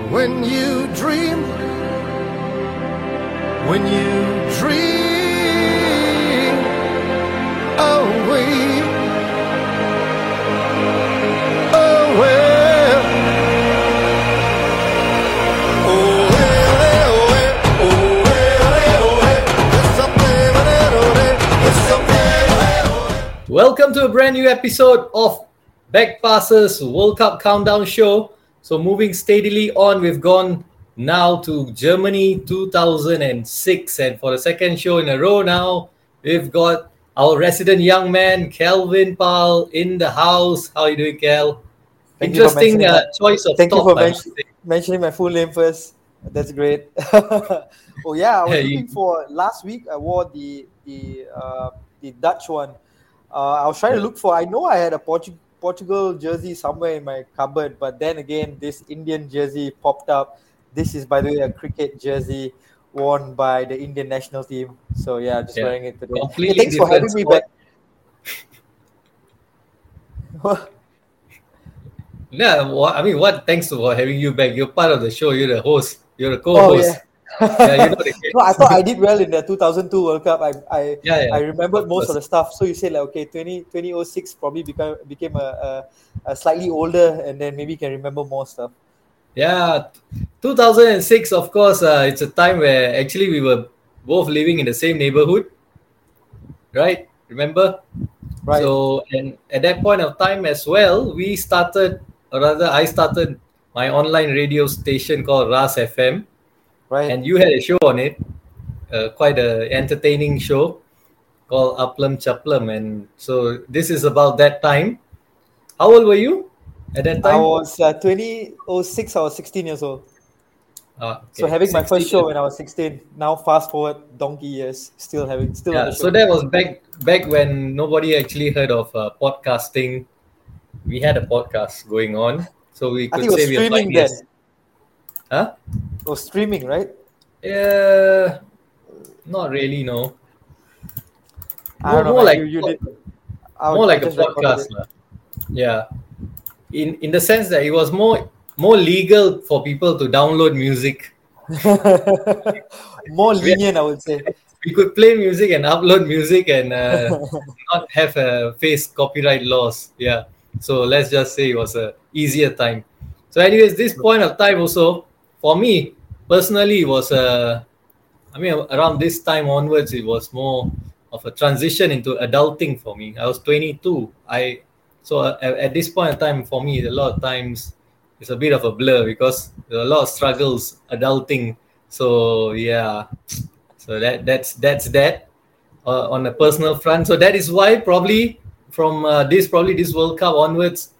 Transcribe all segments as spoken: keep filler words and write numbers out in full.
When you dream, when you dream away, away. Welcome to a brand new episode of Backpassers World Cup Countdown Show. So moving steadily on, we've gone now to Germany two thousand six, and for the second show in a row now, we've got our resident young man, Kelvin Pal, in the house. How are you doing, Kel? Thank Interesting uh, choice of Thank top, you for I men- must say. mentioning my full name first. That's great. Oh yeah, I was Yeah, you- looking for last week. I wore the the uh, the Dutch one. Uh, I was trying to look for. I know I had a Portu- Portugal jersey somewhere in my cupboard, but then again, this Indian jersey popped up. This is, by the way, a cricket jersey worn by the Indian national team. So yeah, just Yeah. wearing it today. Completely Hey, thanks for different having me sport. back. Yeah, what, I mean, what? Thanks for having you back. You're part of the show. You're the host. You're a Oh co-host. yeah. Yeah, you know the game. No, I thought I did well in the two thousand two World Cup. I I, Yeah, yeah, I remembered of most course. of the stuff. So you said like, okay, twenty, twenty oh six probably become became a, a, a slightly older, and then maybe can remember more stuff. Yeah, two thousand six, of course, uh, it's a time where actually we were both living in the same neighborhood, right? Remember? Right. So, and at that point of time as well, we started, or rather, I started my online radio station called Ras F M, right. and you had a show on it, uh, quite a entertaining show called Uplum Chaplum. And so, this is about that time. How old were you at that I time? was uh, twenty oh six. I was sixteen years old. Ah, So okay, having my first sixteen. show when I was sixteen. Now fast forward donkey years, still having still on Yeah, the show. so that was back back when nobody actually heard of uh, podcasting. We had a podcast going on, so we I could think it was say we are streaming then. pioneers. Huh? It was streaming, right? Yeah, not really. No, I don't know. more man. like you, you did. I more would- like I a just recorded podcast, it. lah. Yeah, in in the sense that it was more more legal for people to download music. More lenient, I would say. We could play music and upload music and uh, not have a face copyright laws. Yeah. So let's just say it was a easier time. So, anyways, this point of time also for me personally was a. I mean, around this time onwards, it was more of a transition into adulting for me. I was twenty-two. I so uh, at, at this point of time for me, a lot of times it's a bit of a blur because there are a lot of struggles adulting. So yeah. So that that's that's that uh, on a personal front. So that is why probably from uh, this probably this World Cup onwards,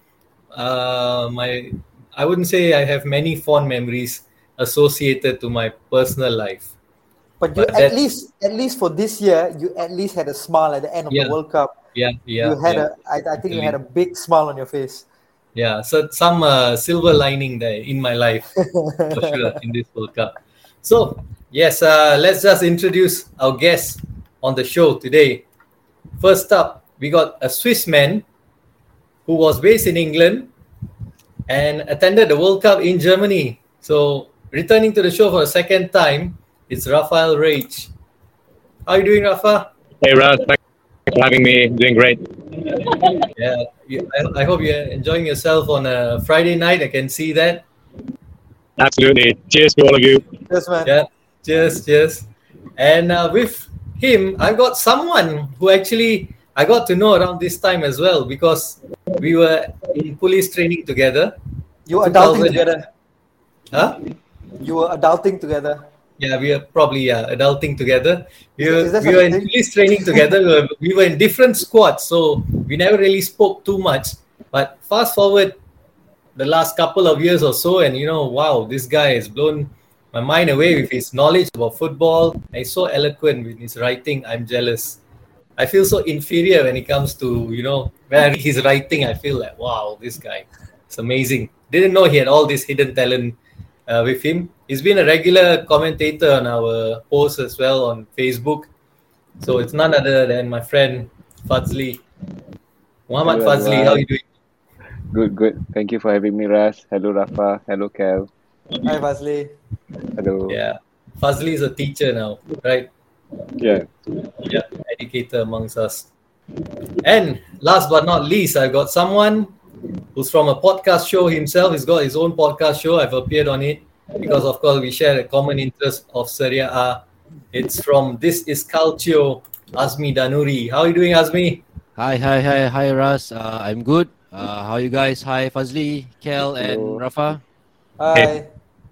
uh, my I wouldn't say I have many fond memories associated to my personal life. But you But at that- least at least for this year, you at least had a smile at the end of Yeah. the World Cup. Yeah, yeah. you had yeah, a I, I think you had a big smile on your face. yeah. So some uh, silver lining there in my life for sure in this World Cup. So yes, uh, let's just introduce our guest on the show today. First up, we got a Swiss man who was based in England and attended the World Cup in Germany. So returning to the show for a second time, it's Rafael Rage. How are you doing, Rafa? Hey Russ, thanks for having me. Doing great. Yeah, you, I, I hope you're enjoying yourself on a Friday night. I can see that. Absolutely. Cheers to all of you. Yes, man. Yeah, cheers, cheers. And uh, with him, I got someone who actually I got to know around this time as well because we were in police training together. You were two adulting thousand together. Huh? You were adulting together. Yeah, we are probably yeah, adulting together. We Is- were, is that we were in something? police training together. We were, we were in different squads, so we never really spoke too much. But fast forward the last couple of years or so, and you know, wow, this guy has blown my mind away with his knowledge about football. And he's so eloquent with his writing. I'm jealous. I feel so inferior when it comes to, you know, when I read his writing, I feel like, wow, this guy, it's amazing. Didn't know he had all this hidden talent uh, with him. He's been a regular commentator on our posts as well on Facebook. So it's none other than my friend Fazli. Muhammad Hello, Fazli, everyone. how are you doing? Good, good. Thank you for having me, Ras. Hello, Rafa. Hello, Kel. Hi, Fazli. Hello. Yeah. Fazli is a teacher now, right? Yeah. Yeah, educator amongst us. And last but not least, I've got someone who's from a podcast show himself. He's got his own podcast show. I've appeared on it because, of course, we share a common interest of Serie A. It's from This Is Calcio, Azmi Danuri. How are you doing, Azmi? Hi, hi, hi, hi, Ras. Uh, I'm good. Uh, how are you guys? Hi, Fazli, Kel, and Rafa. Hi.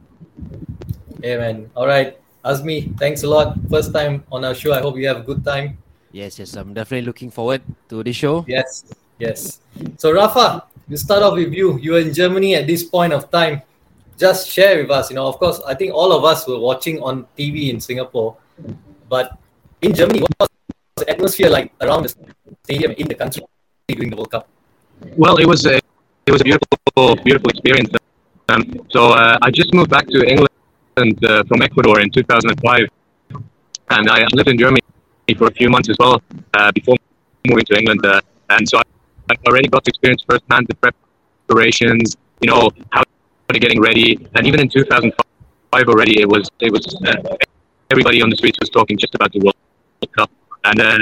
Hey, man. All right. Azmi, thanks a lot. First time on our show. I hope you have a good time. Yes, yes, I'm definitely looking forward to this show. Yes, yes. So, Rafa, we'll start off with you. You're in Germany at this point of time. Just share with us. You know, of course, I think all of us were watching on T V in Singapore. But in Germany, what was the atmosphere like around the stadium in the country during the World Cup? Well, it was a it was a beautiful beautiful experience. Um, so uh, I just moved back to England uh, from Ecuador in two thousand five, and I lived in Germany for a few months as well uh, before moving to England. Uh, and so I already got to experience firsthand the preparations, you know, how they're getting ready. And even in two thousand five already, it was it was uh, everybody on the streets was talking just about the World Cup. And uh,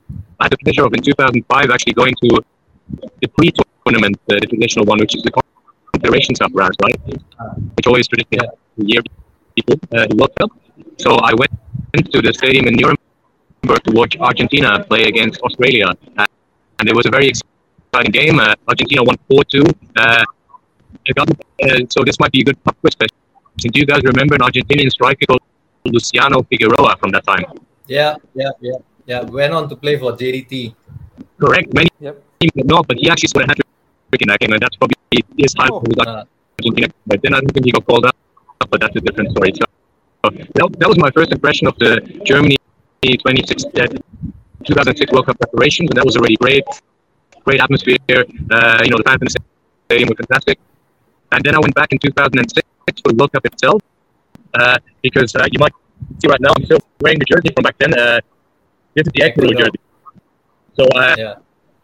I had the pleasure of in two thousand five actually going to the pre-tournament, uh, the traditional one, which is the Confederation Cup round, right? Which always traditionally happens a year before uh, the World Cup. So I went to the stadium in Nuremberg to watch Argentina play against Australia, uh, and it was a very exciting game. Uh, Argentina won four two. Uh, got, uh, so this might be a good pop quiz question. Do you guys remember an Argentinian striker called Luciano Figueroa from that time? Yeah, yeah, yeah, yeah. Went on to play for J D T. Correct. Many Yep. people know, but he actually scored a hat trick in that game, and that's probably his highlight Oh. with Uh, Argentina. But then I don't think he got called up, but that's a different story. So that, that was my first impression of the Germany twenty-six, uh, two thousand six World Cup preparations, and that was already great. Great atmosphere. Uh, you know, the fans in the stadium were fantastic. And then I went back in two thousand six for the World Cup itself, uh, because uh, you might see right now I'm still wearing the jersey from back then. Uh, this is the Ecuador jersey. So uh, yeah.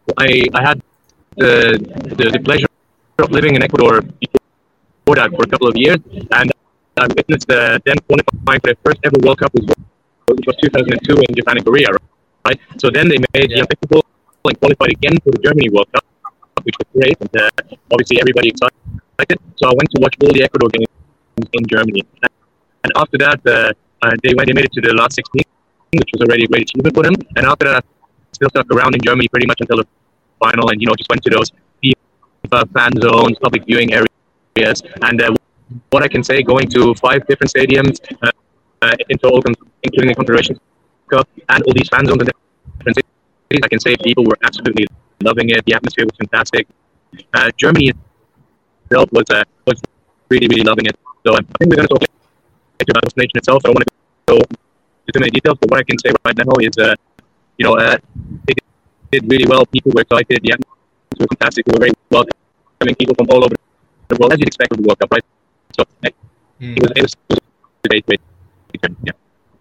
I I had the, the the pleasure of living in Ecuador before that for a couple of years, and I witnessed the then qualifying for the first ever World Cup, which was two thousand two in Japan and Korea, right? So then they made Yeah. the Olympic and qualified again for the Germany World Cup, which was great, and uh, obviously everybody excited. So I went to watch all the Ecuador games in Germany, and after that uh, uh, they went they made it to the last sixteen, which was already a great achievement for them. And after that, I still stuck around in Germany pretty much until the final, and you know just went to those FIFA fan zones, public viewing areas, and uh, what I can say, going to five different stadiums uh, uh, in total, including the Confederation Cup, and all these fan zones in different cities, I can say people were absolutely loving it. The atmosphere was fantastic. Uh, Germany itself was uh, was really really loving it. So uh, I think we're going to talk later about the nation itself. I don't want to go into too many details, but what I can say right now is, uh, you know, uh, they did really well. People were excited. The atmosphere was fantastic. We were very welcoming people from all over the world, as you'd expect with the World Cup, right? So uh, Hmm. it was it was, it was a great, great, great, yeah.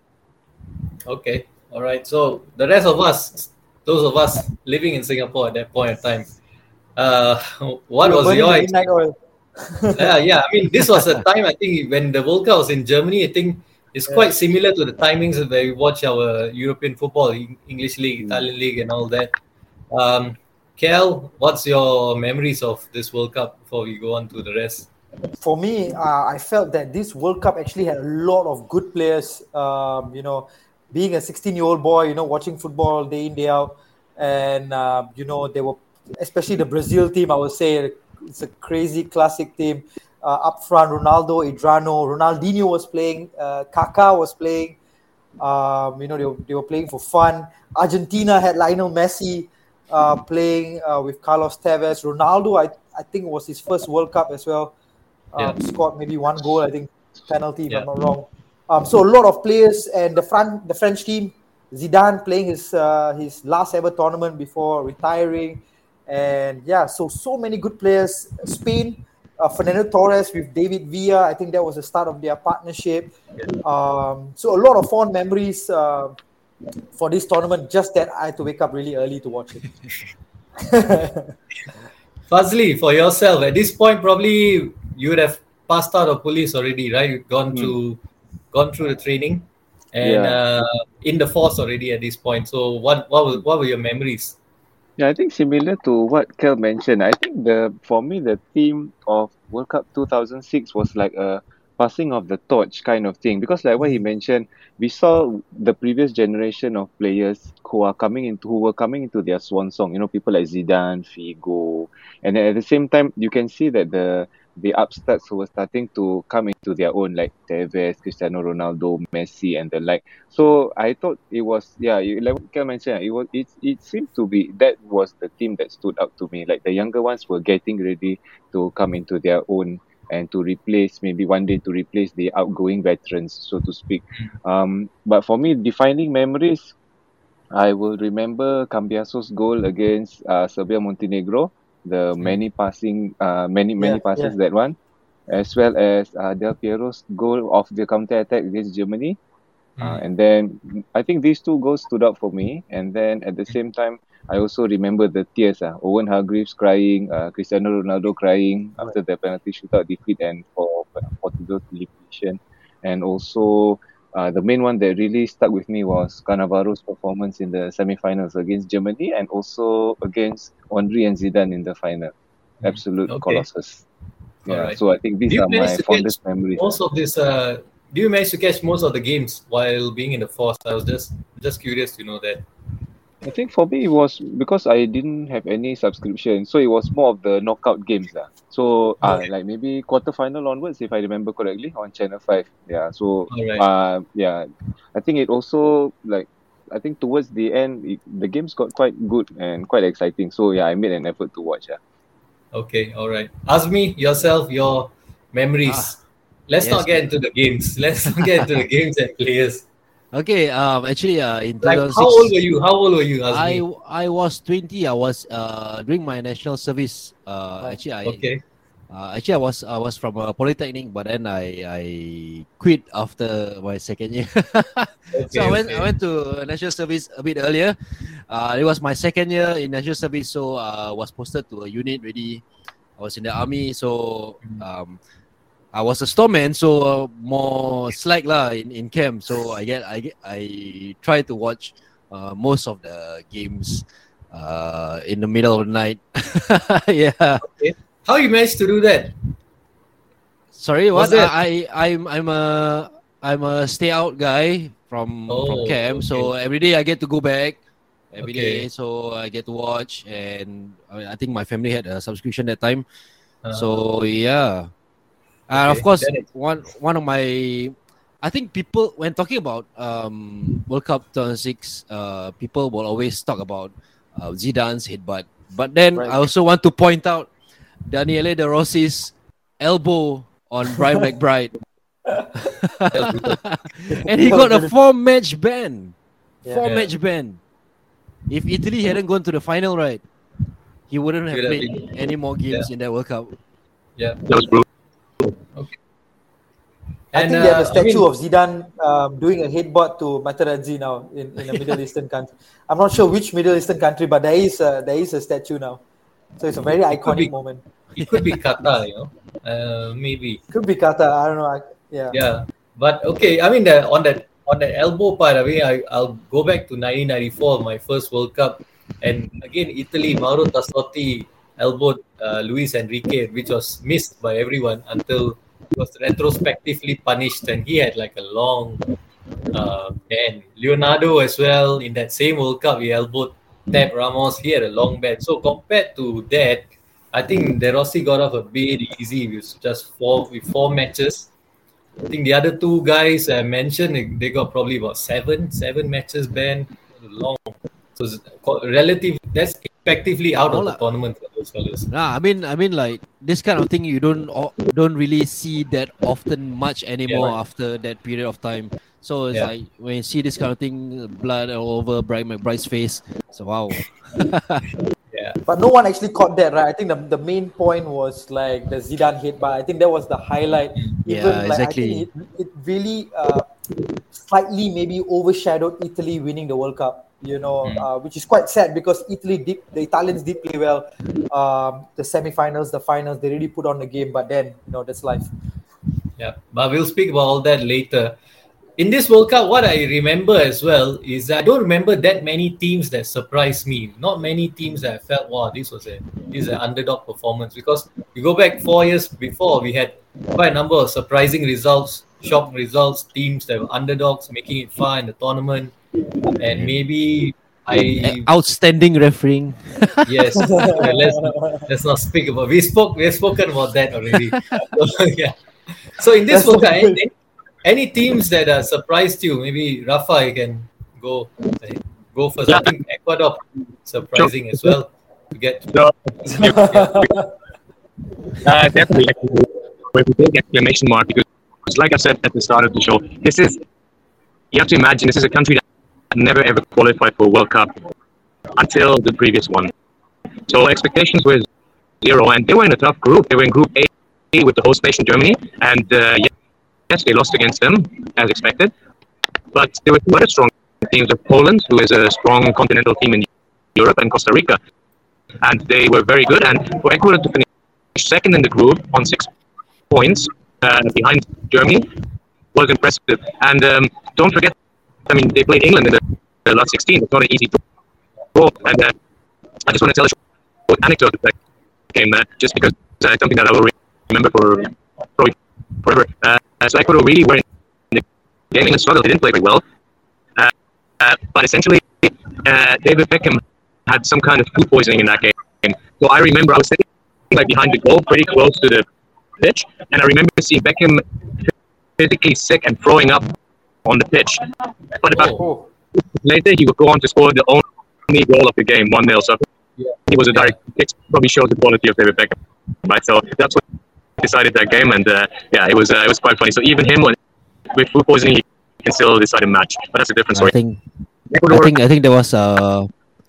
Okay. All right. So the rest of us, those of us living in Singapore at that point in time, uh, what You were was burning your the midnight oil. yeah, yeah. I mean, this was a time I think when the World Cup was in Germany. I think it's quite similar to the timings where we watch our European football, Eng- English League, Italian League, and all that. Um, Kel, what's your memories of this World Cup before we go on to the rest? For me, uh, I felt that this World Cup actually had a lot of good players. Um, you know, being a sixteen-year-old boy, you know, watching football day in day out, and uh, you know, they were especially the Brazil team. I would say it's a crazy classic team. Uh, up front, Ronaldo, Adriano, Ronaldinho was playing, uh, Kaká was playing. Um, you know, they were, they were playing for fun. Argentina had Lionel Messi uh, playing uh, with Carlos Tevez. Ronaldo, I I think it was his first World Cup as well. Um, Yeah. Scored maybe one goal, I think, penalty if Yeah. I'm not wrong. Um, so a lot of players, and the front, the French team, Zidane playing his uh, his last ever tournament before retiring, and yeah, so so many good players. Spain, uh, Fernando Torres with David Villa, I think that was the start of their partnership. Um, so a lot of fond memories uh, for this tournament. Just that I had to wake up really early to watch it. Fazli, for yourself, at this point, probably you would have passed out of police already, right? You'd gone Mm. through, gone through the training, and Yeah. uh, in the force already at this point. So what what were, what were your memories? Yeah, I think similar to what Kel mentioned. I think the for me the theme of World Cup two thousand six was like a passing of the torch kind of thing, because like what he mentioned, we saw the previous generation of players who are coming into who were coming into their swan song. You know, people like Zidane, Figo, and then at the same time, you can see that the the upstarts who were starting to come into their own, like Tevez, Cristiano Ronaldo, Messi, and the like. So I thought it was, yeah, you, like what Kel mentioned, it was it it seemed to be that was the team that stood out to me. Like the younger ones were getting ready to come into their own and to replace, maybe one day to replace the outgoing veterans, so to speak. Um, but for me, defining memories, I will remember Cambiaso's goal against uh, Serbia Montenegro, the many passing, uh, many many Yeah, passes yeah. that one, as well as uh, Del Piero's goal of the counter attack against Germany. Uh, Mm. and then I think these two goals stood out for me. And then at the same time, I also remember the tears. Uh, Owen Hargreaves crying, uh, Cristiano Ronaldo crying after the penalty shootout defeat and for Portugal's elimination. And also, uh, the main one that really stuck with me was Cannavaro's performance in the semi-finals against Germany and also against Henry and Zidane in the final. Absolute Okay. colossus. All Yeah, right. so I think these Do you are manage my to catch fondest memories. most of this? Uh, do you manage to catch most of the games while being in the force? I was just just curious to know that. I think for me it was because I didn't have any subscription, so it was more of the knockout games lah. So uh, Okay. like maybe quarterfinal onwards, if I remember correctly, on Channel Five. Yeah. So All right. uh yeah, I think it also like I think towards the end it, the games got quite good and quite exciting. So yeah, I made an effort to watch. Yeah. Okay. All right. Azmi, yourself, your memories. Ah, Let's yes. not get into the games. Let's not get into the games and players. Okay. Um. Actually, uh, in Like, two thousand six, how old were you? How old were you, I Azmi? I was twenty. I was uh doing my national service. Uh, actually, I Okay. uh, actually I was I was from a polytechnic, but then I I quit after my second year. Okay. So I went I okay. went to national service a bit earlier. Uh, it was my second year in national service, so uh, was posted to a unit already. I was in the army, so um, I was a storeman, so uh, more slack lah in, in camp. So I get I get I try to watch uh, most of the games uh, in the middle of the night. Yeah. Okay. How you managed to do that? Sorry, Was what? that- I, I I'm I'm a I'm a stay out guy from Oh, from camp. So okay. every day I get to go back. Every Okay. day, so I get to watch, and I, mean, I think my family had a subscription that time. Uh, So yeah, and of Okay, course, that is- one one of my, I think people when talking about um World Cup two thousand six, uh, people will always talk about uh, Zidane's headbutt, but then Right. I also want to point out Daniele De Rossi's elbow on Brian McBride, and he got a four match ban, Yeah. four Yeah. match ban. If Italy hadn't gone to the final, right, he wouldn't have Would have played been- any more games in that World Cup. Yeah. That was brutal. I And, think they have a uh, I mean- statue of Zidane um, doing a headbutt to Materazzi now in, in a Middle Eastern country. I'm not sure which Middle Eastern country, but there is a, there is a statue now. So it's a very It could be- iconic moment. It could be Qatar, you know, uh, maybe. Could be Qatar. I don't know. I, yeah. Yeah, but okay. I mean, the, on that on the elbow part, I mean, I I'll go back to nineteen ninety-four, my first World Cup, and again Italy, Mauro Tassotti elbowed uh, Luis Enrique, which was missed by everyone until he was retrospectively punished, and he had like a long uh, ban. Leonardo as well in that same World Cup, he elbowed Tab Ramos. He had a long ban. So compared to that, I think De Rossi got off a bit easy with just four with four matches. I think the other two guys I mentioned, they- they got probably about seven, seven matches banned. Long, so it's co- relative. That's effectively out No of the lah. tournament for those fellas. Nah, I mean, I mean, like this kind of thing you don't o- don't really see that often much anymore Yeah. after that period of time. So it's Yeah. like when you see this kind of thing, blood all over Brian McBride's face. So wow. Yeah, But no one actually caught that, right? I think the, the main point was like the Zidane hit, but I think that was the highlight. Yeah, Even, like, exactly. I think it, it really uh, slightly maybe overshadowed Italy winning the World Cup, you know, Mm. uh, which is quite sad because Italy did, the Italians did play well. Um, the semi-finals, the finals, they really put on the game, but then, you know, that's life. Yeah, but we'll speak about all that later. In this World Cup, what I remember as well is that I don't remember that many teams that surprised me. Not many teams that I felt, wow, this was a this is an underdog performance. Because you go back four years before, we had quite a number of surprising results, shock results, teams that were underdogs making it far in the tournament, and maybe I Outstanding refereeing. yes, okay, let's let's not speak about. We spoke we have spoken about that already. So, yeah. So in this That's World so Cup, good. any, any teams that uh, surprised you? Maybe Rafa, you can go uh, go first. I think Ecuador surprising as well to get. So, uh, definitely with a big exclamation mark because, like I said at the start of the show, this is you have to imagine this is a country that never ever qualified for a World Cup until the previous one. So expectations were zero, and they were in a tough group. They were in Group A with the host nation Germany, and uh, yes, they lost against them as expected. But there were two other strong teams of Poland, who is a strong continental team in Europe, and Costa Rica, and they were very good. And for Ecuador to finish second in the group on six points uh, behind Germany was impressive. And um, don't forget, I mean, they played England in the, the last sixteen. It's not an easy draw. And uh, I just want to tell a short anecdote of that game, uh, just because uh, it's something that I will remember for probably forever. Uh, so Ecuador really were in the game. England struggled. They didn't play very well. Uh, uh, but essentially, uh, David Beckham had some kind of food poisoning in that game. So I remember I was sitting like behind the goal, pretty close to the pitch, and I remember seeing Beckham physically sick and throwing up on the pitch. But about Oh. later, he would go on to score the only goal of the game, one nil. So Yeah. he was a direct hit. Probably shows the quality of David Beckham, right? So that's what decided that game, and uh, yeah, it was uh, it was quite funny. So even him, when, with food poisoning, he can still decide a match. But that's a different I story. think I Ecuador, think I think there was uh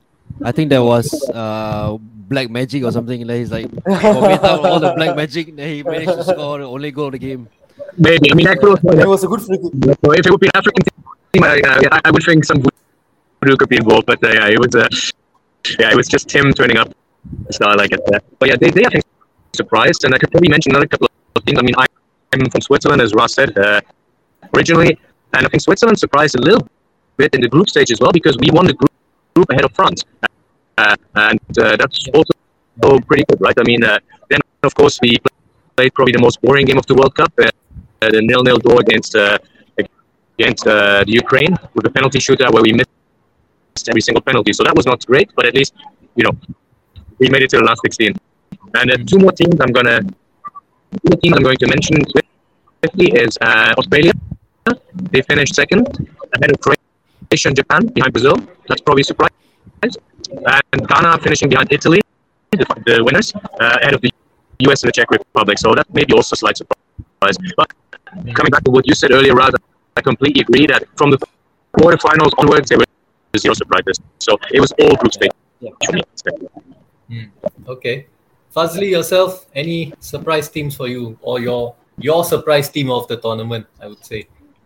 I think there was uh black magic or something. Like he's like commit out all the black magic, then he managed to score the only goal of the game. maybe. I mean, Ecuador. It was a good free kick. So if it would be an African team, I, uh, I would think some voodoo could be involved. But uh, yeah, it was uh, yeah, it was just him turning up. So I like it. Uh, but yeah, they, they I think surprised, and I could probably mention another couple of teams. I mean, I'm from Switzerland, as Ross said uh, originally, and I think Switzerland surprised a little bit in the group stage as well because we won the group, group ahead of France, uh, and uh, that's also pretty good, right? I mean, uh, then of course we played probably the most boring game of the World Cup, uh, the nil-nil draw against uh, against uh, the Ukraine with a penalty shootout where we missed every single penalty. So that was not great, but at least you know we made it to the last sixteen. And uh, two more teams I'm gonna two teams I'm going to mention swiftly is uh, Australia. They finished second ahead of Croatia and Japan behind Brazil. That's probably a surprise. And Ghana finishing behind Italy, the, the winners, uh, ahead of the U S and the Czech Republic. So that may be also a slight surprise. But coming back to what you said earlier, Rad, I completely agree that from the quarterfinals onwards, there were zero surprises. So it was all group stage. Yeah. Mm. Okay. Fazli, yourself, any surprise teams for you or your your surprise team of the tournament, I would say?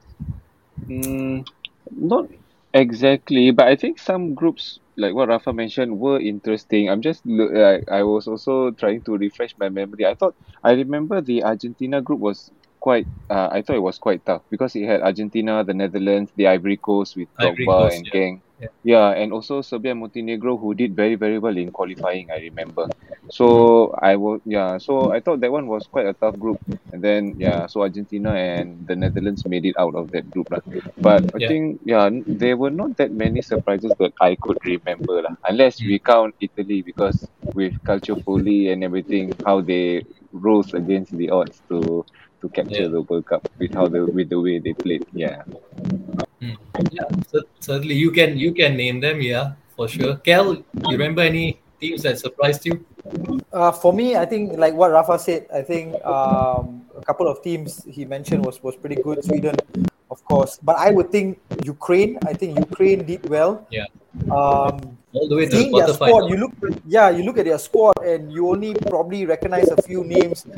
Mm, not exactly, but I think some groups, like what Rafa mentioned, were interesting. I'm just, lo- like, I was also trying to refresh my memory. I thought, I remember the Argentina group was quite, uh, I thought it was quite tough because it had Argentina, the Netherlands, the Ivory Coast with Ivory Drogba Coast, and yeah. Geng. Yeah. Yeah, and also Serbia and Montenegro, who did very, very well in qualifying, I remember. So I will, yeah, so I thought that one was quite a tough group. And then, yeah, so Argentina and the Netherlands made it out of that group. lah. But I Yeah. think, yeah, n- there were not that many surprises that I could remember, lah. Unless we count Italy, because with Calciopoli and everything, how they rose against the odds to to capture Yeah. the World Cup with how the with the way they played. Yeah. Mm. Yeah, cer- certainly you can you can name them, yeah, for sure. Kel, you remember any teams that surprised you? Uh, for me, I think like what Rafa said, I think um, a couple of teams he mentioned was was pretty good. Sweden, of course, but I would think Ukraine. I think Ukraine did well. Yeah. Um, All the way to the seeing their squad, quarterfinals. you look, yeah, you look at their squad and you only probably recognize a few names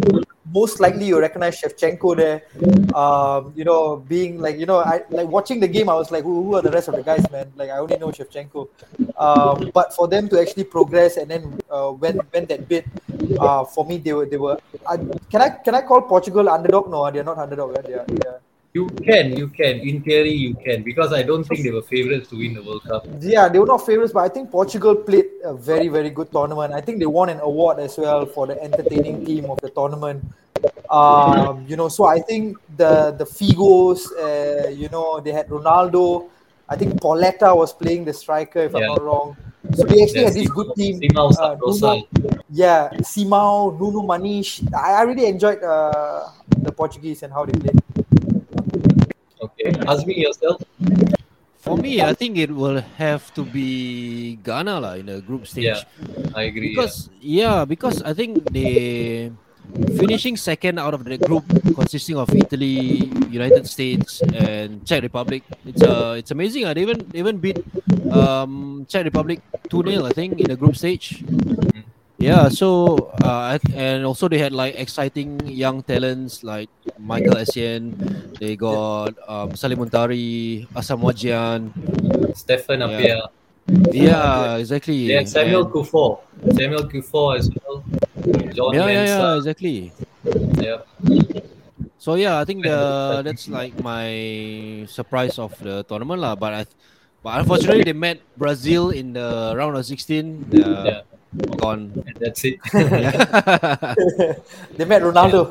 most likely you recognize Shevchenko there. Um, you know, being like, you know, I like watching the game, I was like, who, who are the rest of the guys, man? Like, I only know Shevchenko. Um, but for them to actually progress and then uh, when when that bit, uh, for me, they were they were. I, can I can I call Portugal underdog? No, they're not underdog. Right? They are, they are, You can, you can. In theory, you can because I don't think they were favorites to win the World Cup. Yeah, they were not favorites, but I think Portugal played a very, very good tournament. I think they won an award as well for the entertaining team of the tournament. Um, you know, so I think the the Figos, uh, you know, they had Ronaldo. I think Pauletta was playing the striker, if Yeah. I'm not wrong. So they actually Yeah, had this Simao- good team. Simao Uh, Sabrosa. Nuno, yeah, Simao, Nuno Manish. I, I really enjoyed uh, the Portuguese and how they played. Okay, Azmi yourself. For me, I think it will have to be Ghana lah in the group stage. Yeah, I agree. Because yeah, because I think they finishing second out of the group consisting of Italy, United States, and Czech Republic. It's uh it's amazing. Uh, they even they even beat um Czech Republic two nil, I think, in the group stage. Yeah, so uh, and also they had like exciting young talents like Michael Essien. They got um, Salim Muntari, Asam Wajian. Yeah. Stefan Yeah. Apia. Yeah, exactly. Yeah, Samuel And- Kufor. Samuel Kufor as well. John yeah, yeah, Mensah. yeah, exactly. Yeah. So yeah, I think the that's like my surprise of the tournament lah. But I, but unfortunately they met Brazil in the round of sixteen. Uh, Yeah. Gone. And that's it. Yeah. They met Ronaldo.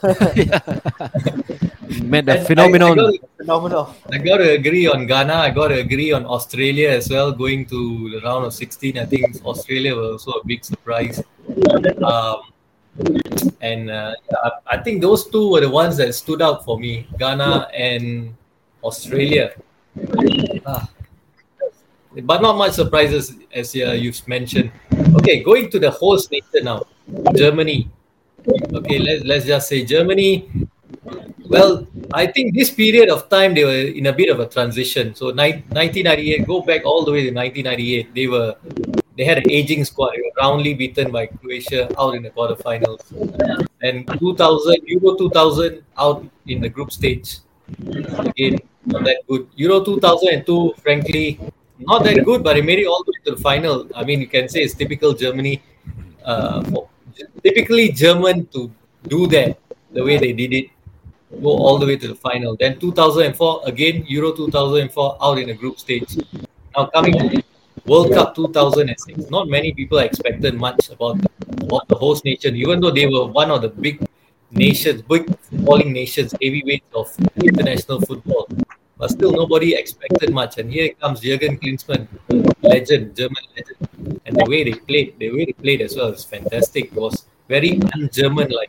Met the And phenomenon. I, I, got, Phenomenal. I got to agree on Ghana. I got to agree on Australia as well. Going to the round of sixteen, I think Australia was also a big surprise. Um, and uh, I, I think those two were the ones that stood out for me: Ghana and Australia. Ah. But not much surprises, as uh, you've mentioned. Okay, going to the host nation now, Germany. Okay, let's let's just say Germany. Well, I think this period of time they were in a bit of a transition. So ni- nineteen ninety-eight, go back all the way to nineteen ninety-eight. They were they had an aging squad. They were roundly beaten by Croatia out in the quarterfinals. And two thousand Euro two thousand out in the group stage. Again, not that good. Euro two thousand two, frankly, not that good, but they made it all the way to the final. I mean, you can say it's typical Germany. Uh, for, typically German to do that the way they did it, go all the way to the final. Then two thousand four, again, Euro two thousand four out in the group stage. Now coming to World Cup two thousand six, not many people expected much about the, about the host nation, even though they were one of the big nations, big footballing nations, heavyweights of international football. But still, nobody expected much. And here comes Jurgen Klinsmann, legend, German legend. And the way they played, the way they played as well is fantastic. It was very un-German-like.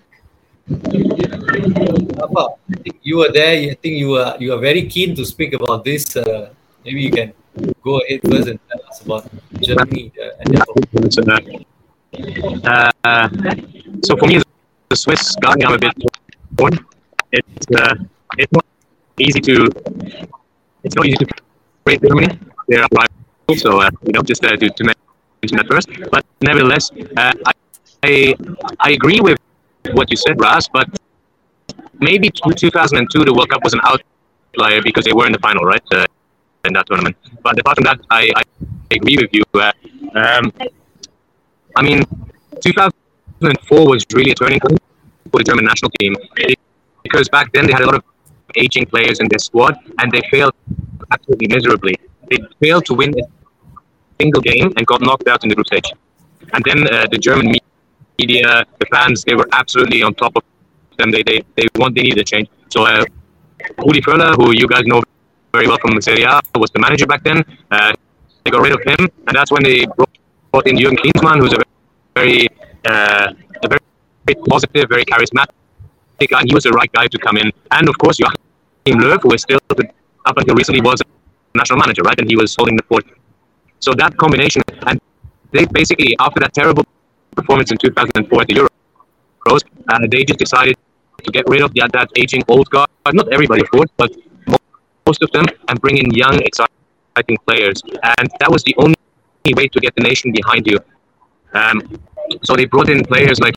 Apa, I think you were there. I think you are you are very keen to speak about this. Uh, maybe you can go ahead first and tell us about Germany. Uh, and the Uh, uh, so for me, the Swiss guy, I'm a bit torn. It's uh, it's not easy to it's not easy to praise Germany. They're a rival, so uh, you know just uh, to, to mention that first. But nevertheless, uh, I, I I agree with what you said, Ras. But maybe two thousand two, the World Cup was an outlier because they were in the final, right? Uh, in that tournament. But apart from that, I, I agree with you. Uh, um, I mean, two thousand four was really a turning point for the German national team because back then they had a lot of aging players in their squad and they failed absolutely miserably. They failed to win a single game and got knocked out in the group stage. And then uh, the German media, the fans, they were absolutely on top of them. They they they want they needed a change. So uh, Rudi Völler, who you guys know very well from Serie A, was the manager back then. Uh, they got rid of him, and that's when they brought brought in Jürgen Klinsmann, who's a very, uh, a very, very positive, very charismatic guy. He was the right guy to come in. And of course, Joachim Löw, who is still, up until recently, was a national manager, right? And he was holding the fort. So that combination, and they basically, after that terrible performance in two thousand four at the Euros, uh, they just decided to get rid of that, that aging old guard. Not everybody, of course, but most of them, and bring in young, exciting players. And that was the only way to get the nation behind you. Um, so they brought in players like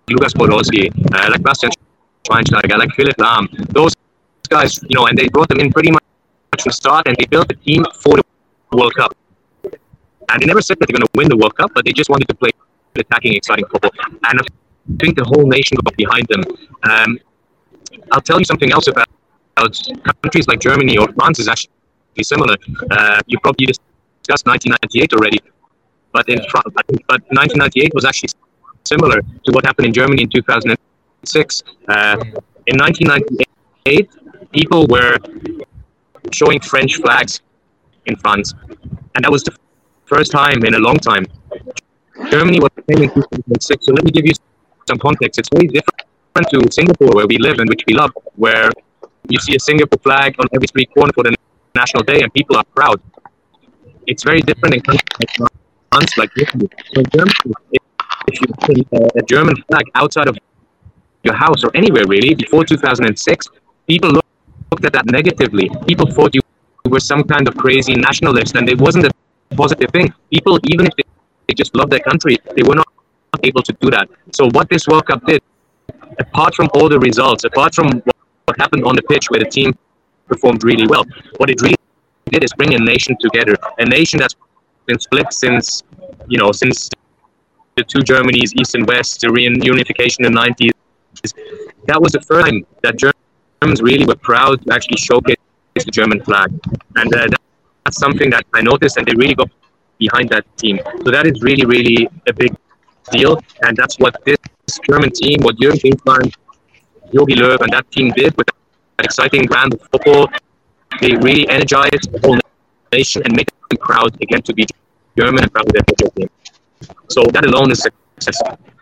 Lukas Podolski, uh, like Bastian Schweinsteiger, like Philipp Lahm. Those guys, you know, and they brought them in pretty much from the start, and they built the team for the World Cup. And they never said that they're going to win the World Cup, but they just wanted to play attacking, exciting football. And I think the whole nation got behind them. Um, I'll tell you something else about, about countries like Germany or France is actually similar. Uh, you probably discussed nineteen ninety-eight already, but in France, but nineteen ninety-eight was actually similar to what happened in Germany in two thousand six. Uh, in nineteen ninety-eight, people were showing French flags in France, and that was the first time in a long time. Germany was playing in two thousand six, so let me give you some context. It's very different to Singapore, where we live and which we love, where you see a Singapore flag on every street corner for the National Day and people are proud. It's very different in countries like France, like Italy. So in Germany, if, if you put a, a German flag outside of your house or anywhere really, before two thousand six, people looked, looked at that negatively. People thought you were some kind of crazy nationalist, and it wasn't a positive thing. People, even if they, they just love their country, they were not able to do that. So what this World Cup did, apart from all the results, apart from what, what happened on the pitch where the team performed really well, what it really did is bring a nation together, a nation that's been split since, you know, since the two Germanys, East and West, the reunification in the nineties. That was the first time that Germans really were proud to actually showcase the German flag. And uh, that's something that I noticed, and they really got behind that team. So that is really, really a big deal. And that's what this German team, what Jürgen Klinsmann, Jogi Löw, and that team did with that exciting brand of football. They really energized the whole nation and made them proud again to be German and proud of their football team. So that alone is success.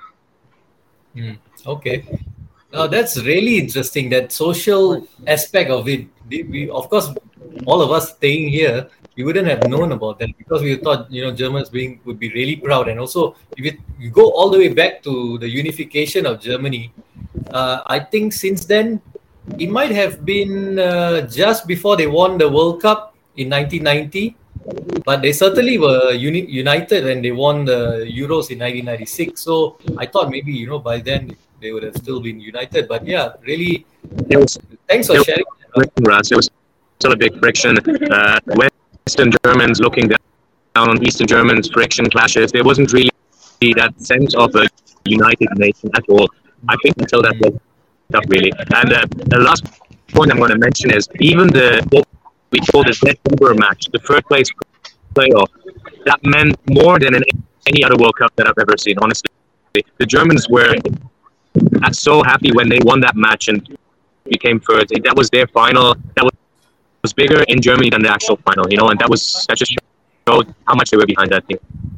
Mm, okay. Now that's really interesting, that social aspect of it. We, of course, all of us staying here, we wouldn't have known about that because we thought, you know, Germans being would be really proud. And also, if it, you go all the way back to the unification of Germany, uh, I think since then, it might have been uh, just before they won the World Cup in nineteen ninety, but they certainly were uni- united when they won the Euros in nineteen ninety-six. So I thought maybe, you know, by then they would have still been united. But yeah, really, It was, thanks for it sharing. was, it was still a big friction. Uh, Western Germans looking down on Eastern Germans, friction clashes. There wasn't really that sense of a united nation at all. I think until that was tough, really. And uh, the last point I'm going to mention is even the what we call the Dead Uber match, the third place playoff, that meant more than in any other World Cup that I've ever seen, honestly. The Germans were so happy when they won that match and became third. That was their final. That was, was bigger in Germany than the actual final, you know, and that was that just showed how much they were behind that team.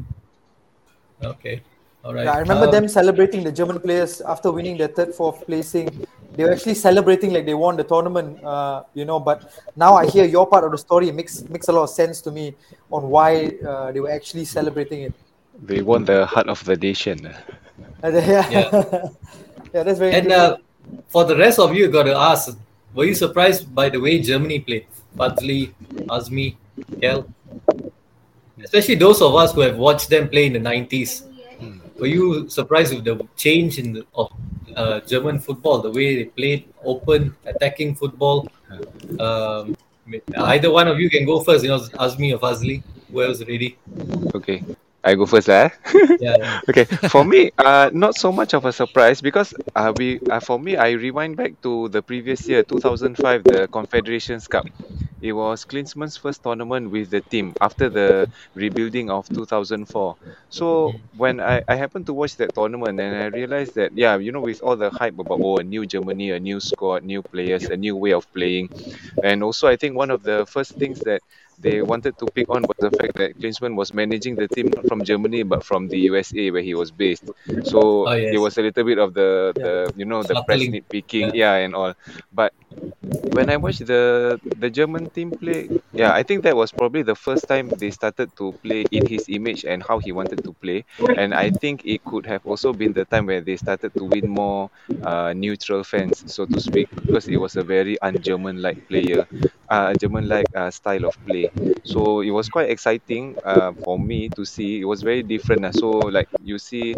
Okay. All right. Yeah, I remember Um, them celebrating, the German players, after winning their third, fourth placing. They were actually celebrating like they won the tournament, uh, you know. But now I hear your part of the story. It makes makes a lot of sense to me on why uh, they were actually celebrating it. They won the heart of the nation. Uh, yeah. Yeah. Yeah, that's very And interesting. uh, for the rest of you, got to ask, were you surprised by the way Germany played? Fazli, Azmi, Kel? Especially those of us who have watched them play in the nineties. Were you surprised with the change in the, of uh, German football, the way they played open, attacking football? Um, either one of you can go first, you know, Azmi or Fazli, whoever's ready. Okay, I go first, eh? Yeah, yeah. Okay, for me, uh, not so much of a surprise because uh, we, uh, for me, I rewind back to the previous year, two thousand five, the Confederations Cup. It was Klinsmann's first tournament with the team after the rebuilding of two thousand four. So when I, I happened to watch that tournament and I realized that, yeah, you know, with all the hype about, oh, a new Germany, a new squad, new players, a new way of playing. And also, I think one of the first things that they wanted to pick on was the fact that Klinsmann was managing the team not from Germany but from the U S A where he was based. So Oh, yes. it was a little bit of the, the you know, the press Subtling. nitpicking, yeah, and all. But when I watched the the German team play, yeah, I think that was probably the first time they started to play in his image and how he wanted to play. And I think it could have also been the time where they started to win more uh, neutral fans, so to speak, because it was a very un-German-like player, uh, German-like uh, style of play. So it was quite exciting uh, for me to see. It was very different. Uh. So like you see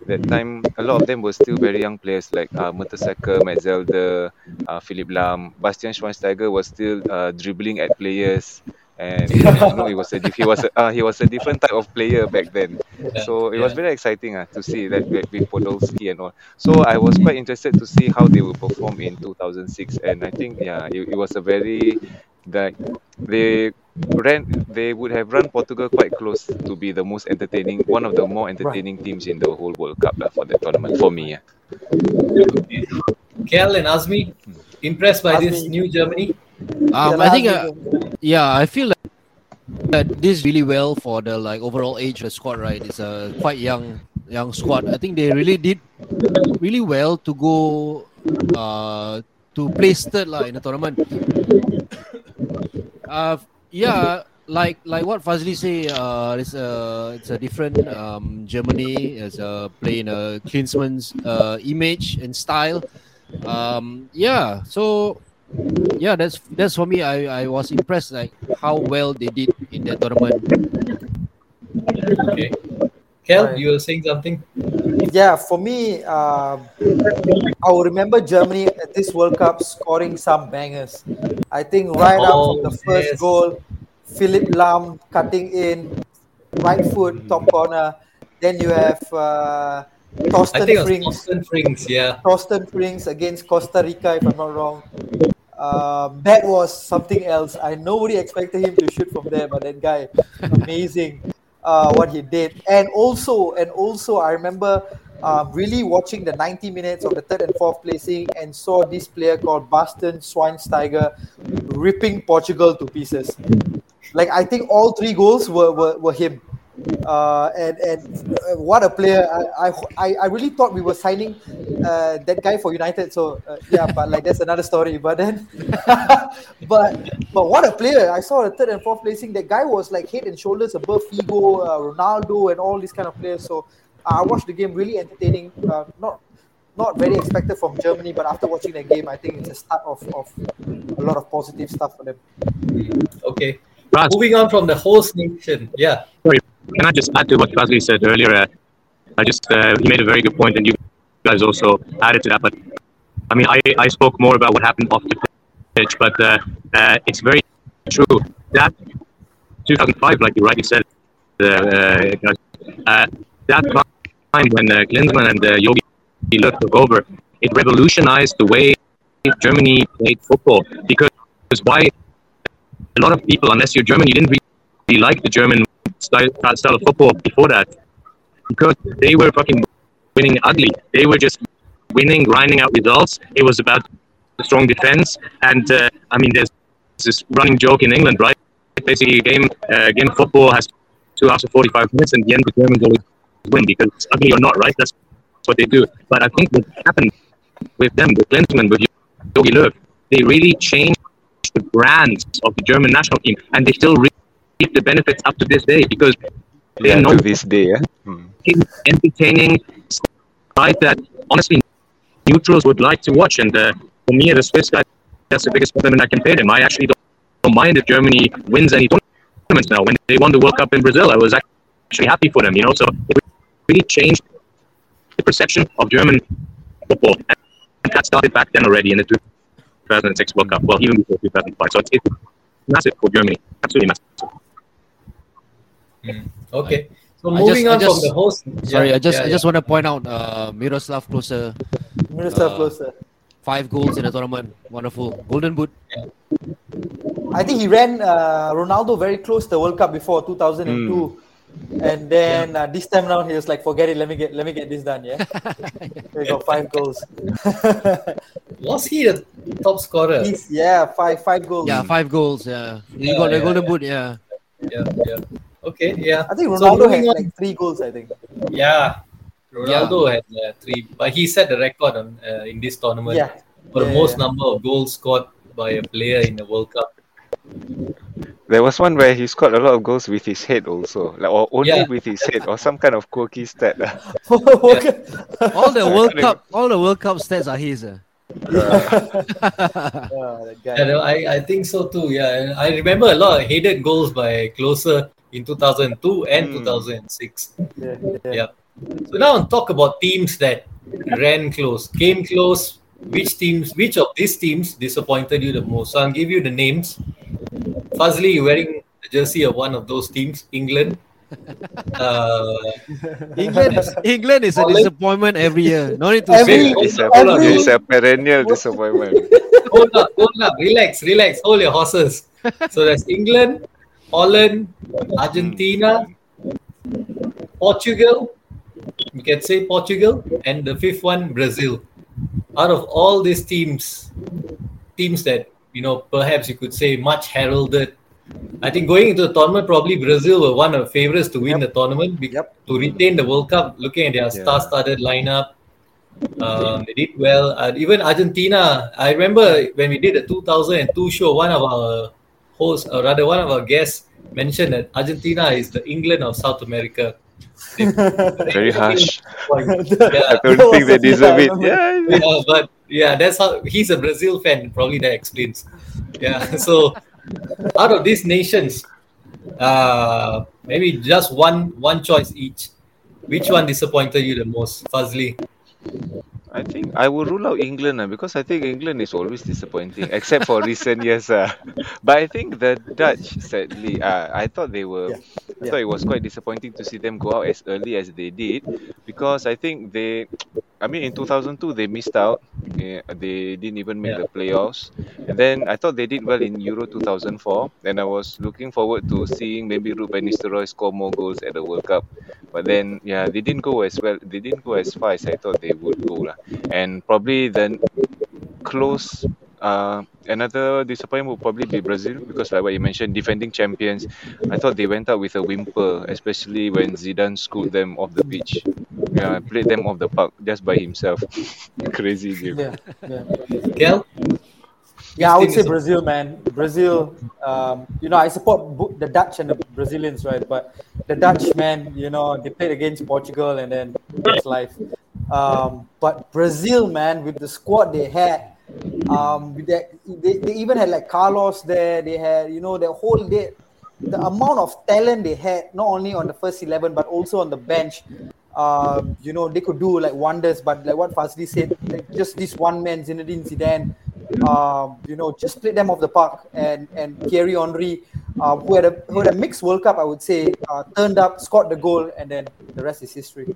that time a lot of them were still very young players like uh, Mertesacker, Metzelder, uh, Philip Lam. Bastian Schweinsteiger was still uh, dribbling at players, and you know he was a he was a, uh, he was a different type of player back then. Yeah, So it was yeah. very exciting uh, to see that with, with Podolski and all. So I was quite interested to see how they will perform in two thousand six, and I think yeah, it, it was a very that they ran they would have run Portugal quite close to be the most entertaining, one of the more entertaining teams in the whole World Cup uh, for the tournament for me. Yeah. Okay. Kel and Azmi, impressed by this Azmi. new Germany? Um, I think, uh, yeah, I feel like that this really well for the like overall age of the squad, right? It's a quite young, young squad. I think they really did really well to go uh to place third lah in the tournament. Uh, yeah, like like what Fazli say, uh, it's a it's a different um Germany as a playing a Klinsmann's uh image and style. Um, yeah, so yeah, that's that's for me. I, I was impressed like how well they did in the tournament. Okay. Kel, Right. you were saying something? Yeah, for me, um, I will remember Germany at this World Cup scoring some bangers. I think right up Oh, from the first yes. goal, Philip Lam cutting in, right foot, top corner. Then you have uh, I Torsten think it was Frings. Austin Frings, yeah. Torsten Frings against Costa Rica, if I'm not wrong. Um, that was something else. I nobody expected him to shoot from there, but that guy, amazing, uh, what he did. And also, and also, I remember um, really watching the ninety minutes of the third and fourth placing and saw this player called Bastian Schweinsteiger ripping Portugal to pieces. Like I think all three goals were were, were him. Uh, and and uh, what a player! I, I I really thought we were signing uh, that guy for United. So uh, yeah, but like that's another story. But then, but but what a player! I saw the third and fourth placing. That guy was like head and shoulders above Figo, uh, Ronaldo, and all these kind of players. So uh, I watched the game, really entertaining. Uh, not not very expected from Germany, but after watching the game, I think it's a start of, of a lot of positive stuff for them. Okay. Raj, Moving on from the host nation. Yeah. sorry, can I just add to what Fazli said earlier? Uh, I just uh, he made a very good point, and you guys also added to that. But I mean, I, I spoke more about what happened off the pitch, but uh, uh, it's very true that two thousand five, like you rightly said, uh, uh, guys, uh, that time when uh, Klinsmann and uh, Jogi Löw took over, it revolutionized the way Germany played football. Because why? A lot of people, unless you're German, you didn't really like the German style, style of football before that, because they were fucking winning ugly. They were just winning, grinding out results. It was about the strong defense, and uh, I mean, there's this running joke in England, right? Basically, a game, uh, game of football has two hours and forty-five minutes, and at the end, the Germans always win because it's ugly or not, right? That's what they do. But I think what happened with them, with Klinsmann, with Jogi Löw, they really changed the brand of the German national team, and they still reap the benefits up to this day because they Yeah, know to this day. Yeah. Hmm. entertaining side that honestly neutrals would like to watch. And uh, for me, as a Swiss guy, that's the biggest compliment I can pay them. I actually don't, don't mind if Germany wins any tournaments now. When they won the World Cup in Brazil, I was actually happy for them. You know, so it really changed the perception of German football, and that started back then already in the two thousand six World Cup. Well, even before two thousand five. So it's, it's massive for Germany. Absolutely massive. Okay. So I moving just- I on just- from the host. Sorry, yeah, I just yeah, I just yeah. want to point out uh, Miroslav Klose, Minister Uh, closer. five goals in the tournament. Wonderful. Golden boot. I think he ran uh, Ronaldo very close to the World Cup before two thousand two, and then uh, this time around he was like, "Forget it, let me get let me get this done." Yeah, he got five goals. Was he the top scorer? He's, yeah, five five goals. Yeah, five goals. Yeah, he Yeah, got the yeah, golden yeah. boot. Yeah. Yeah, yeah. Okay, yeah. I think So Ronaldo moving had on- like three goals. I think. Yeah, Ronaldo had uh, three, but he set the record on uh, in this tournament Yeah. for the Yeah, most yeah. number of goals scored by a player in the World Cup. There was one where he scored a lot of goals with his head also, like or only Yeah. with his head, or some kind of quirky stat. All the World can't Cup, all the World Cup stats are his. Uh. Oh, that guy. And I, I think so too. Yeah, and I remember a lot of headed goals by Closer in two thousand two and Hmm. two thousand six. Yeah, yeah. Yeah. So now talk about teams that ran close, came close. Which teams, which of these teams disappointed you the most? So I'll give you the names. Fazli, you're wearing the jersey of one of those teams, England. Uh, England, England is a Holland. disappointment every year. No need to Every- say. Hold It's a, up, hold up, every- it's a perennial disappointment. hold up, hold up, relax, relax, hold your horses. So that's England, Holland, Argentina, Portugal. You can say Portugal, and the fifth one, Brazil. Out of all these teams, teams that you know, perhaps you could say much heralded. I think going into the tournament, probably Brazil were one of the favourites to win Yep. the tournament, be- Yep. to retain the World Cup. Looking at their Yeah. star-studded lineup, um, they did well. Uh, even Argentina, I remember when we did the two thousand two show, one of our hosts, or rather one of our guests, mentioned that Argentina is the England of South America. They- Very harsh. Yeah. I don't That think was they a- deserve I it. remember. Yeah. Yeah, but yeah, that's how he's a Brazil fan. Probably that explains. Yeah, so out of these nations, uh, maybe just one one choice each. Which one disappointed you the most, Fazli? I think I will rule out England uh, because I think England is always disappointing, except for recent years. Uh. But I think the Dutch, sadly, uh, I thought they were. Yeah, I yeah. thought it was quite disappointing to see them go out as early as they did, because I think they. I mean, in two thousand two they missed out. Yeah, they didn't even make Yeah. the playoffs, and then I thought they did well in Euro two thousand four, and I was looking forward to seeing maybe Ruud van Nistelrooy score more goals at the World Cup. But then, yeah, they didn't go as well. They didn't go as far as I thought they would go, lah. And probably then close. Uh, another disappointment would probably be Brazil, because, like what you mentioned, defending champions. I thought they went out with a whimper, especially when Zidane schooled them off the pitch. Yeah, played them off the park just by himself. Crazy game. Yeah, yeah. Kel? Yeah, I would Which say team is- Brazil, man. Brazil. Um, you know, I support bo- the Dutch and the Brazilians, right? But the Dutch, man, you know, they played against Portugal, and then it's life. Um, but Brazil, man, with the squad they had, um, with that, they, they even had like Carlos there. They had, you know, the whole day, the amount of talent they had, not only on the first eleven but also on the bench. Um, you know, they could do like wonders. But like what Fazli said, like just this one man, Zinedine Zidane. Um, you know, just played them off the park, and and Thierry Henry, uh, who had a who had a mixed World Cup, I would say, uh, turned up, scored the goal, and then the rest is history.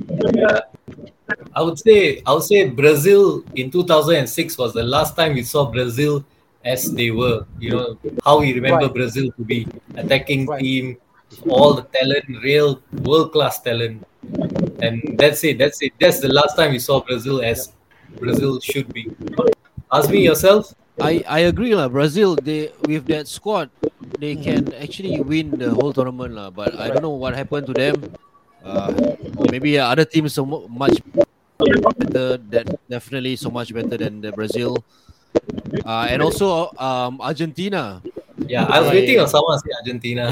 I would say I would say Brazil in two thousand six was the last time we saw Brazil as they were. You know how we remember Right. Brazil to be attacking Right. team, all the talent, real world class talent, and that's it. That's it. That's the last time we saw Brazil as Brazil should be. Azmi, yourself? I, I agree lah. Brazil, they with that squad, they can actually win the whole tournament lah. But I don't know what happened to them. Uh, maybe uh, other teams so mu- much better. That definitely so much better than the Brazil. Uh, and also um, Argentina. Yeah, I was Right. waiting on someone to say Argentina.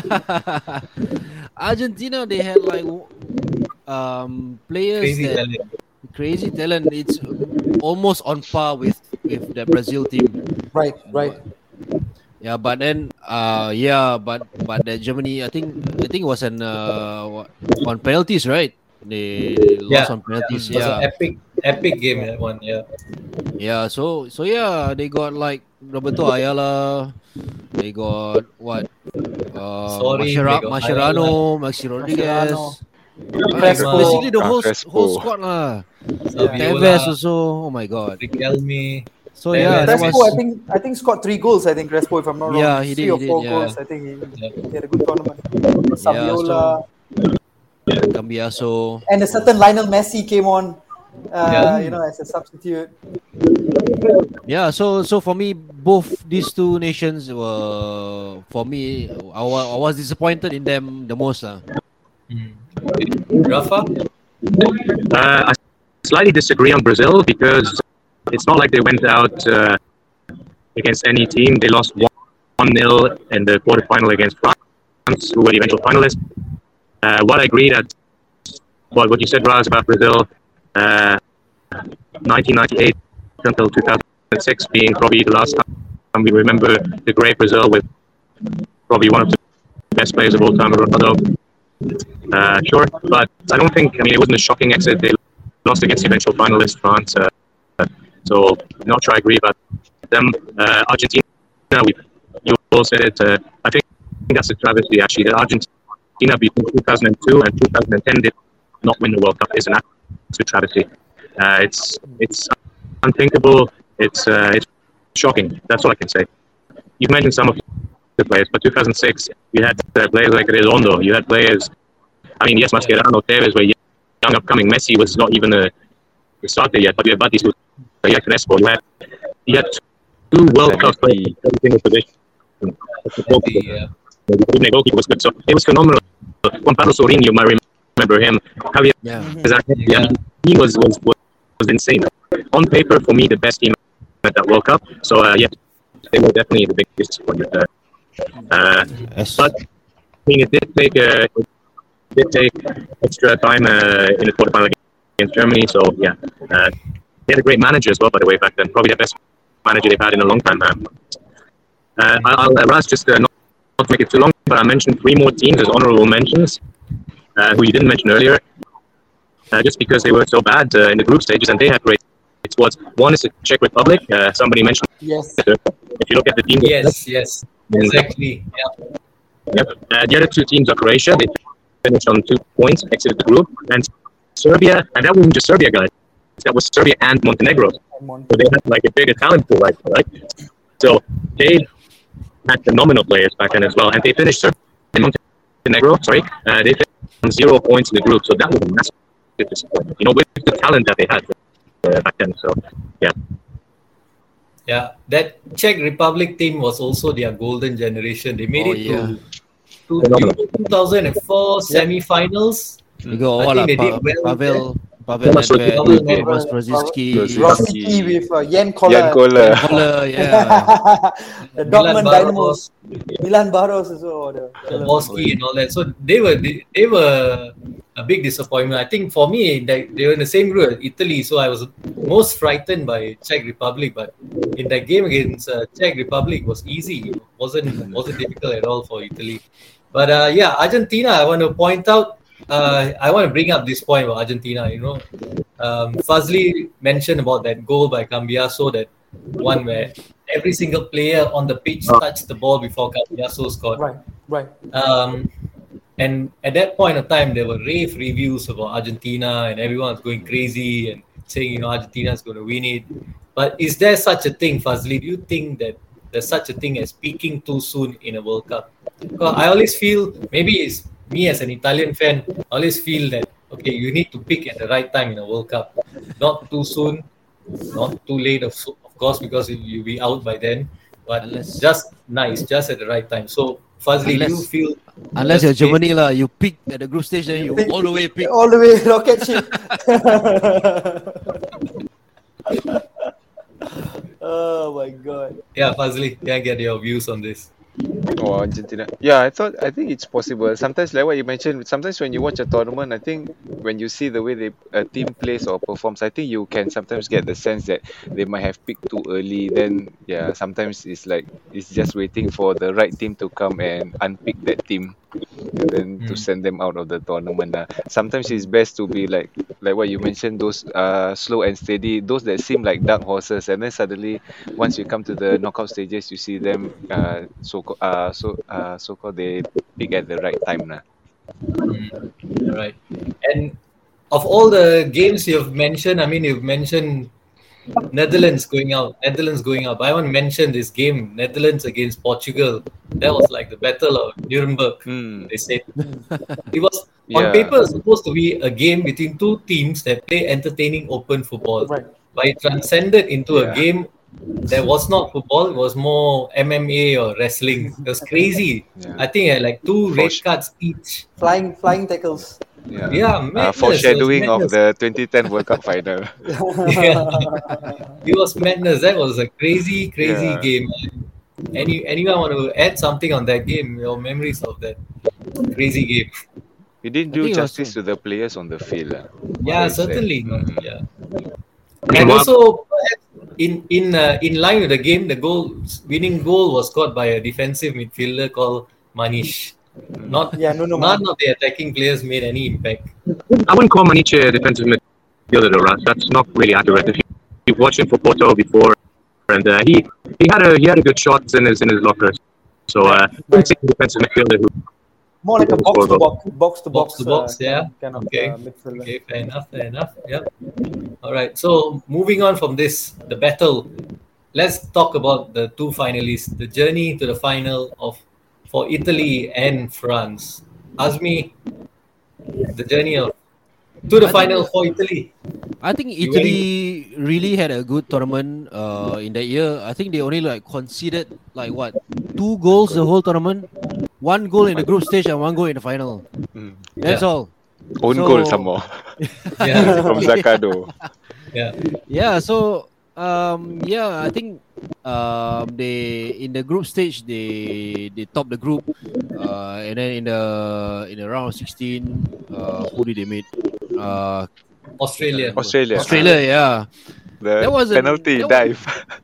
Argentina, they had like um, players Crazy that talent. crazy talent. It's almost on par with with the Brazil team. Right, right. Yeah, but then, uh, yeah, but but the Germany, I think, I think it was an uh, what- on penalties, right? They, they lost Yeah, on penalties. It was Yeah, an epic, epic game that one. Yeah, yeah. So, so yeah, they got like Roberto Ayala. They got what? Uh, Sorry, Mashera- they got Mascherano, Maxi Rodriguez. Mascherano. Ah, Crespo. basically the Ah, whole Crespo. whole squad lah. Saviola, Tevez also. Oh my god. Riquelme. So Tevez. yeah, that Crespo, was. I think I think scored three goals. I think Crespo, if I'm not wrong, Yeah, he three did, or he four did, goals. yeah. I think he, Yeah. he had a good tournament. Saviola Cambiaso. and a certain Lionel Messi came on, uh, Yeah. you know, as a substitute. Yeah, so so for me, both these two nations were for me. I, wa- I was disappointed in them the most lah. Mm. Rafa? Uh, I slightly disagree on Brazil because it's not like they went out uh, against any team. They lost one nil in the quarterfinal against France, who were the eventual finalists. Uh, what I agree that what what you said, Raz, about Brazil, uh, nineteen ninety-eight until two thousand six being probably the last time we remember the great Brazil with probably one of the best players of all time, Ronaldo. Uh, sure, but I don't think. I mean, it wasn't a shocking exit. They lost against the eventual finalist France. Uh, so not sure I agree about them. Uh, Argentina, we you all said it. Uh, I think that's a travesty actually. That Argentina between two thousand two and two thousand ten did not win the World Cup is an absolute travesty. Uh, it's it's unthinkable. It's uh, it's shocking. That's all I can say. You mentioned some of the players, but two thousand six you had uh, players like Redondo. You had players. I mean, yes, Mascherano, Tevez were young, upcoming. Messi was not even a, a starter yet, but you had Battistuta, you had Crespo. You had you had two World Cup players in every single position. Yeah. The goalkeeper was good, so it was phenomenal. Juan Pablo Sorin, you might remember him. Javier Yeah. Zarratea, yeah. He was, was was was insane. On paper, for me, the best team at that World Cup. So uh, yeah, they were definitely the biggest disappointment. Uh, uh, Yes. but I mean, it did take uh, it did take extra time uh, in the quarterfinal against Germany. So yeah, uh, they had a great manager as well, by the way, back then. Probably the best manager they've had in a long time. Um, uh, I'll, I'll Raz, just uh, not, not make it too long, but I mentioned three more teams as honorable mentions, uh, who you didn't mention earlier, uh, just because they were so bad uh, in the group stages, and they had great squads. One is the Czech Republic. Uh, somebody mentioned. Yes. It. If you look at the team, Yes, yes, exactly. Yeah. Yep. Uh, the other two teams are Croatia. They finished on two points, exited the group, and Serbia. And that wasn't just Serbia, guys. That was Serbia and Montenegro. So they had like a bigger talent pool, right? right? So they had phenomenal players back then as well, and they finished Serbia and Montenegro. Sorry, uh, they finished on zero points in the group. So that was a massive disappointment. You know, with the talent that they had uh, back then. So yeah. Yeah, that Czech Republic team was also their golden generation. They made Oh, it yeah. to, to two thousand four semi-finals. You go I all think up. they did well Pavel, Pavel Thomas Nedved, Rosicki. Thomas Rosicki, Rosicki with uh, Jan Koller. Jan Koller. Koller, yeah. The Milan Dortmund Barros, Dynamos. Milan Barros as well. The, Boski and all that. So they were they, they were a big disappointment. I think for me, they, they were in the same group as Italy, so I was most frightened by Czech Republic. But in that game against uh, Czech Republic was easy. It wasn't wasn't difficult at all for Italy. But uh, yeah, Argentina. I want to point out. Uh, I want to bring up this point about Argentina. You know, um, Fazli mentioned about that goal by Cambiaso, that one where every single player on the pitch touched the ball before Cambiaso scored. Right, right. Um, and at that point of time, there were rave reviews about Argentina, and everyone was going crazy and saying, you know, Argentina is going to win it. But is there such a thing, Fazli? Do you think that there's such a thing as peaking too soon in a World Cup? Because I always feel, maybe it's me as an Italian fan, I always feel that, okay, you need to pick at the right time in a World Cup. Not too soon, not too late, of, of course, because you'll be out by then. But Unless- just nice, just at the right time. So, Fazli, do you Unless- feel... Unless you're just pick- Germany, lah, you pick at the group stage, then you all the way pick. All the way rocket ship. Oh my god. Yeah, Fazli, can I get your views on this? Oh, Argentina. Yeah, I thought I think it's possible. Sometimes, like what you mentioned, sometimes when you watch a tournament, I think when you see the way they a team plays or performs, I think you can sometimes get the sense that they might have picked too early. Then, yeah, sometimes it's like it's just waiting for the right team to come and unpick that team, and then to Mm. send them out of the tournament. Uh. Sometimes it's best to be like like what you mentioned, those uh slow and steady, those that seem like dark horses, and then suddenly once you come to the knockout stages, you see them uh so uh so uh so called they pick at the right time now. Mm, right. And of all the games you've mentioned, I mean, you've mentioned Netherlands going out, Netherlands going out. But I want to mention this game, Netherlands against Portugal. That was like the Battle of Nuremberg, Hmm. they said. It was, on Yeah. paper, supposed to be a game between two teams that play entertaining open football. Right. But it transcended into Yeah. a game that was not football, it was more M M A or wrestling. It was crazy. Yeah. I think I had like two For red sh- cards each. Flying flying tackles. Yeah. Yeah, Uh, madness. foreshadowing It was of the twenty ten World Cup final. Yeah. It was madness. That was a crazy, crazy Yeah. game. Any anyone want to add something on that game? Your memories of that crazy game? He didn't I do think it was- justice to the players on the field. Uh. Yeah, Very sad. certainly. not. Mm. Yeah. I mean, And while- also, perhaps in in uh, in line with the game, the goal winning goal was scored by a defensive midfielder called Manish. Not Yeah, Nuno none Man. of the attacking players made any impact. I wouldn't call Maniche a defensive midfielder, though, Russ. That's not really accurate. If you, you've watched him for Porto before, and uh, he he had a he had a good shots in his in his locker. So uh, I would say defensive midfielder who More like a box to box, box to Box box, to box, uh, yeah. kind, kind of Okay. uh, midfielder. Okay, fair enough, fair enough. Yep. All right. So moving on from this, the battle. Let's talk about the two finalists, the journey to the final of for Italy and France. Azmi, the journey of to the I final think- for Italy. I think You Italy really had a good tournament uh, in that year. I think they only like conceded like what two goals the whole tournament, one goal in the group stage and one goal in the final. Mm. That's Yeah. all. Own So- goal some more Yeah, from Zakado. yeah. Yeah, so um yeah, I think um they in the group stage they they topped the group, uh and then in the in the round of sixteen, uh who did they meet? Uh Australia. Australia. Australia, yeah. The That wasn't- penalty that wa- dive.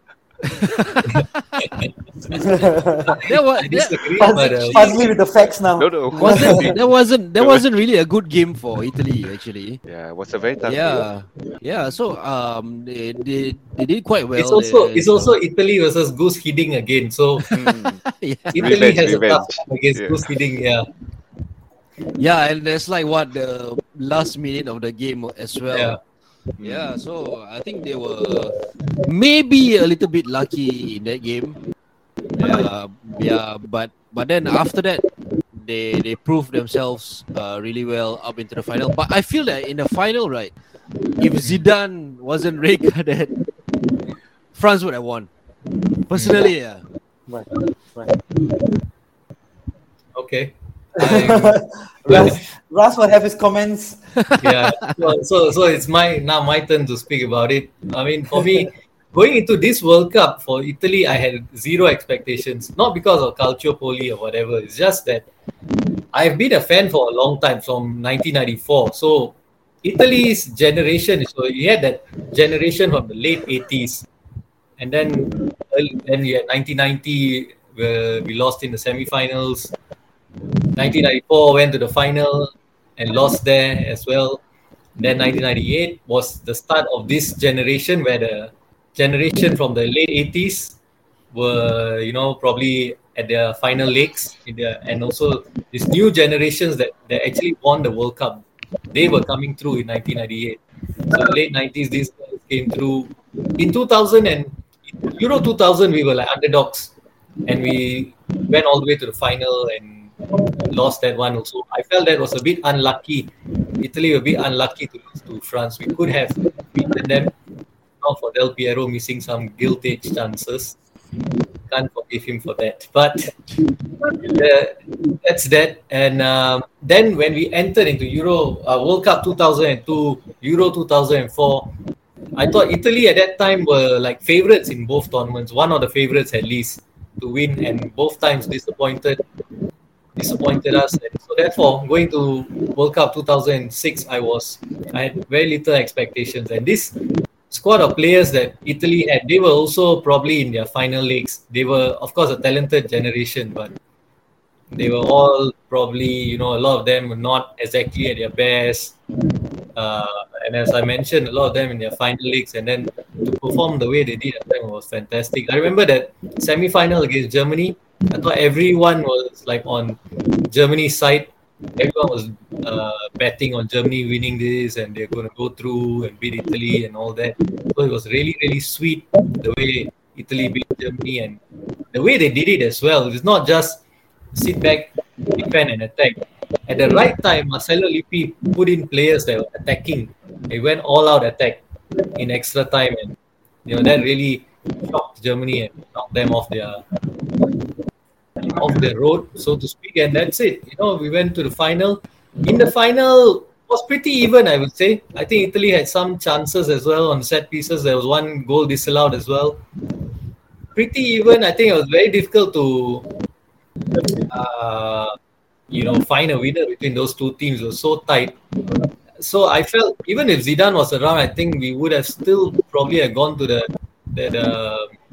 That was I that, disagree, but uh, Fazli with the facts now. No, no. wasn't that wasn't that wasn't really a good game for Italy actually. Yeah, it was a very tough game. Yeah, yeah. So um, they they, they did quite well. it's also They- it's also Italy versus Goose Hiddink again. So Mm. yeah, Italy Revenge, has a tough revenge. time against Yeah. Goose Hiddink. Yeah, yeah, and that's like what the last minute of the game as well. yeah. Yeah, so I think they were maybe a little bit lucky in that game. Yeah, yeah, but but then after that, they they proved themselves uh, really well up into the final. But I feel that in the final, right, if Zidane wasn't red carded, France would have won. Personally, yeah. Right, right. Okay. I- Ras, Ras will have his comments. yeah. So, so so it's my now my turn to speak about it. I mean, for me, going into this World Cup for Italy, I had zero expectations. Not because of Calciopoli or whatever. It's just that I've been a fan for a long time, from nineteen ninety-four. So Italy's generation, so you had that generation from the late eighties, and then early- then you had nineteen ninety, where we lost in the semi-finals. nineteen ninety-four went to the final and lost there as well. Then nineteen ninety-eight was the start of this generation, where the generation from the late eighties were, you know, probably at their final legs in their, and also these new generations that, that actually won the World Cup. They were coming through in nineteen ninety-eight. So late nineties, these guys came through. In two thousand and Euro two thousand, we were like underdogs, and we went all the way to the final and lost that one also. I felt that was a bit unlucky. Italy were a bit unlucky to lose to France. We could have beaten them. Not for Del Piero missing some gilt-edged chances. Can't forgive him for that. But uh, that's that. And um, then when we entered into Euro uh, World Cup two thousand two, Euro two thousand four, I thought Italy at that time were like favourites in both tournaments. One of the favourites at least to win, and both times disappointed. disappointed us. And so therefore, going to World Cup two thousand six, I was I had very little expectations. And this squad of players that Italy had, they were also probably in their final legs. They were, of course, a talented generation, but they were all probably, you know, a lot of them were not exactly at their best. Uh, and as I mentioned, a lot of them in their final leagues, and then to perform the way they did at the time was fantastic. I remember that semi-final against Germany. I thought everyone was like on Germany's side. Everyone was uh, betting on Germany winning this, and they're going to go through and beat Italy and all that. So it was really, really sweet the way Italy beat Germany, and the way they did it as well. It's not just sit back, defend, and attack. At the right time, Marcelo Lippi put in players that were attacking. They went all out attack in extra time, and you know that really shocked Germany and knocked them off their off their road, so to speak. And that's it. You know, we went to the final. In the final, was pretty even, I would say. I think Italy had some chances as well on set pieces. There was one goal disallowed as well. Pretty even. I think it was very difficult to, uh, you know, find a winner between those two teams. It was so tight. So I felt even if Zidane was around, I think we would have still probably have gone to the the, the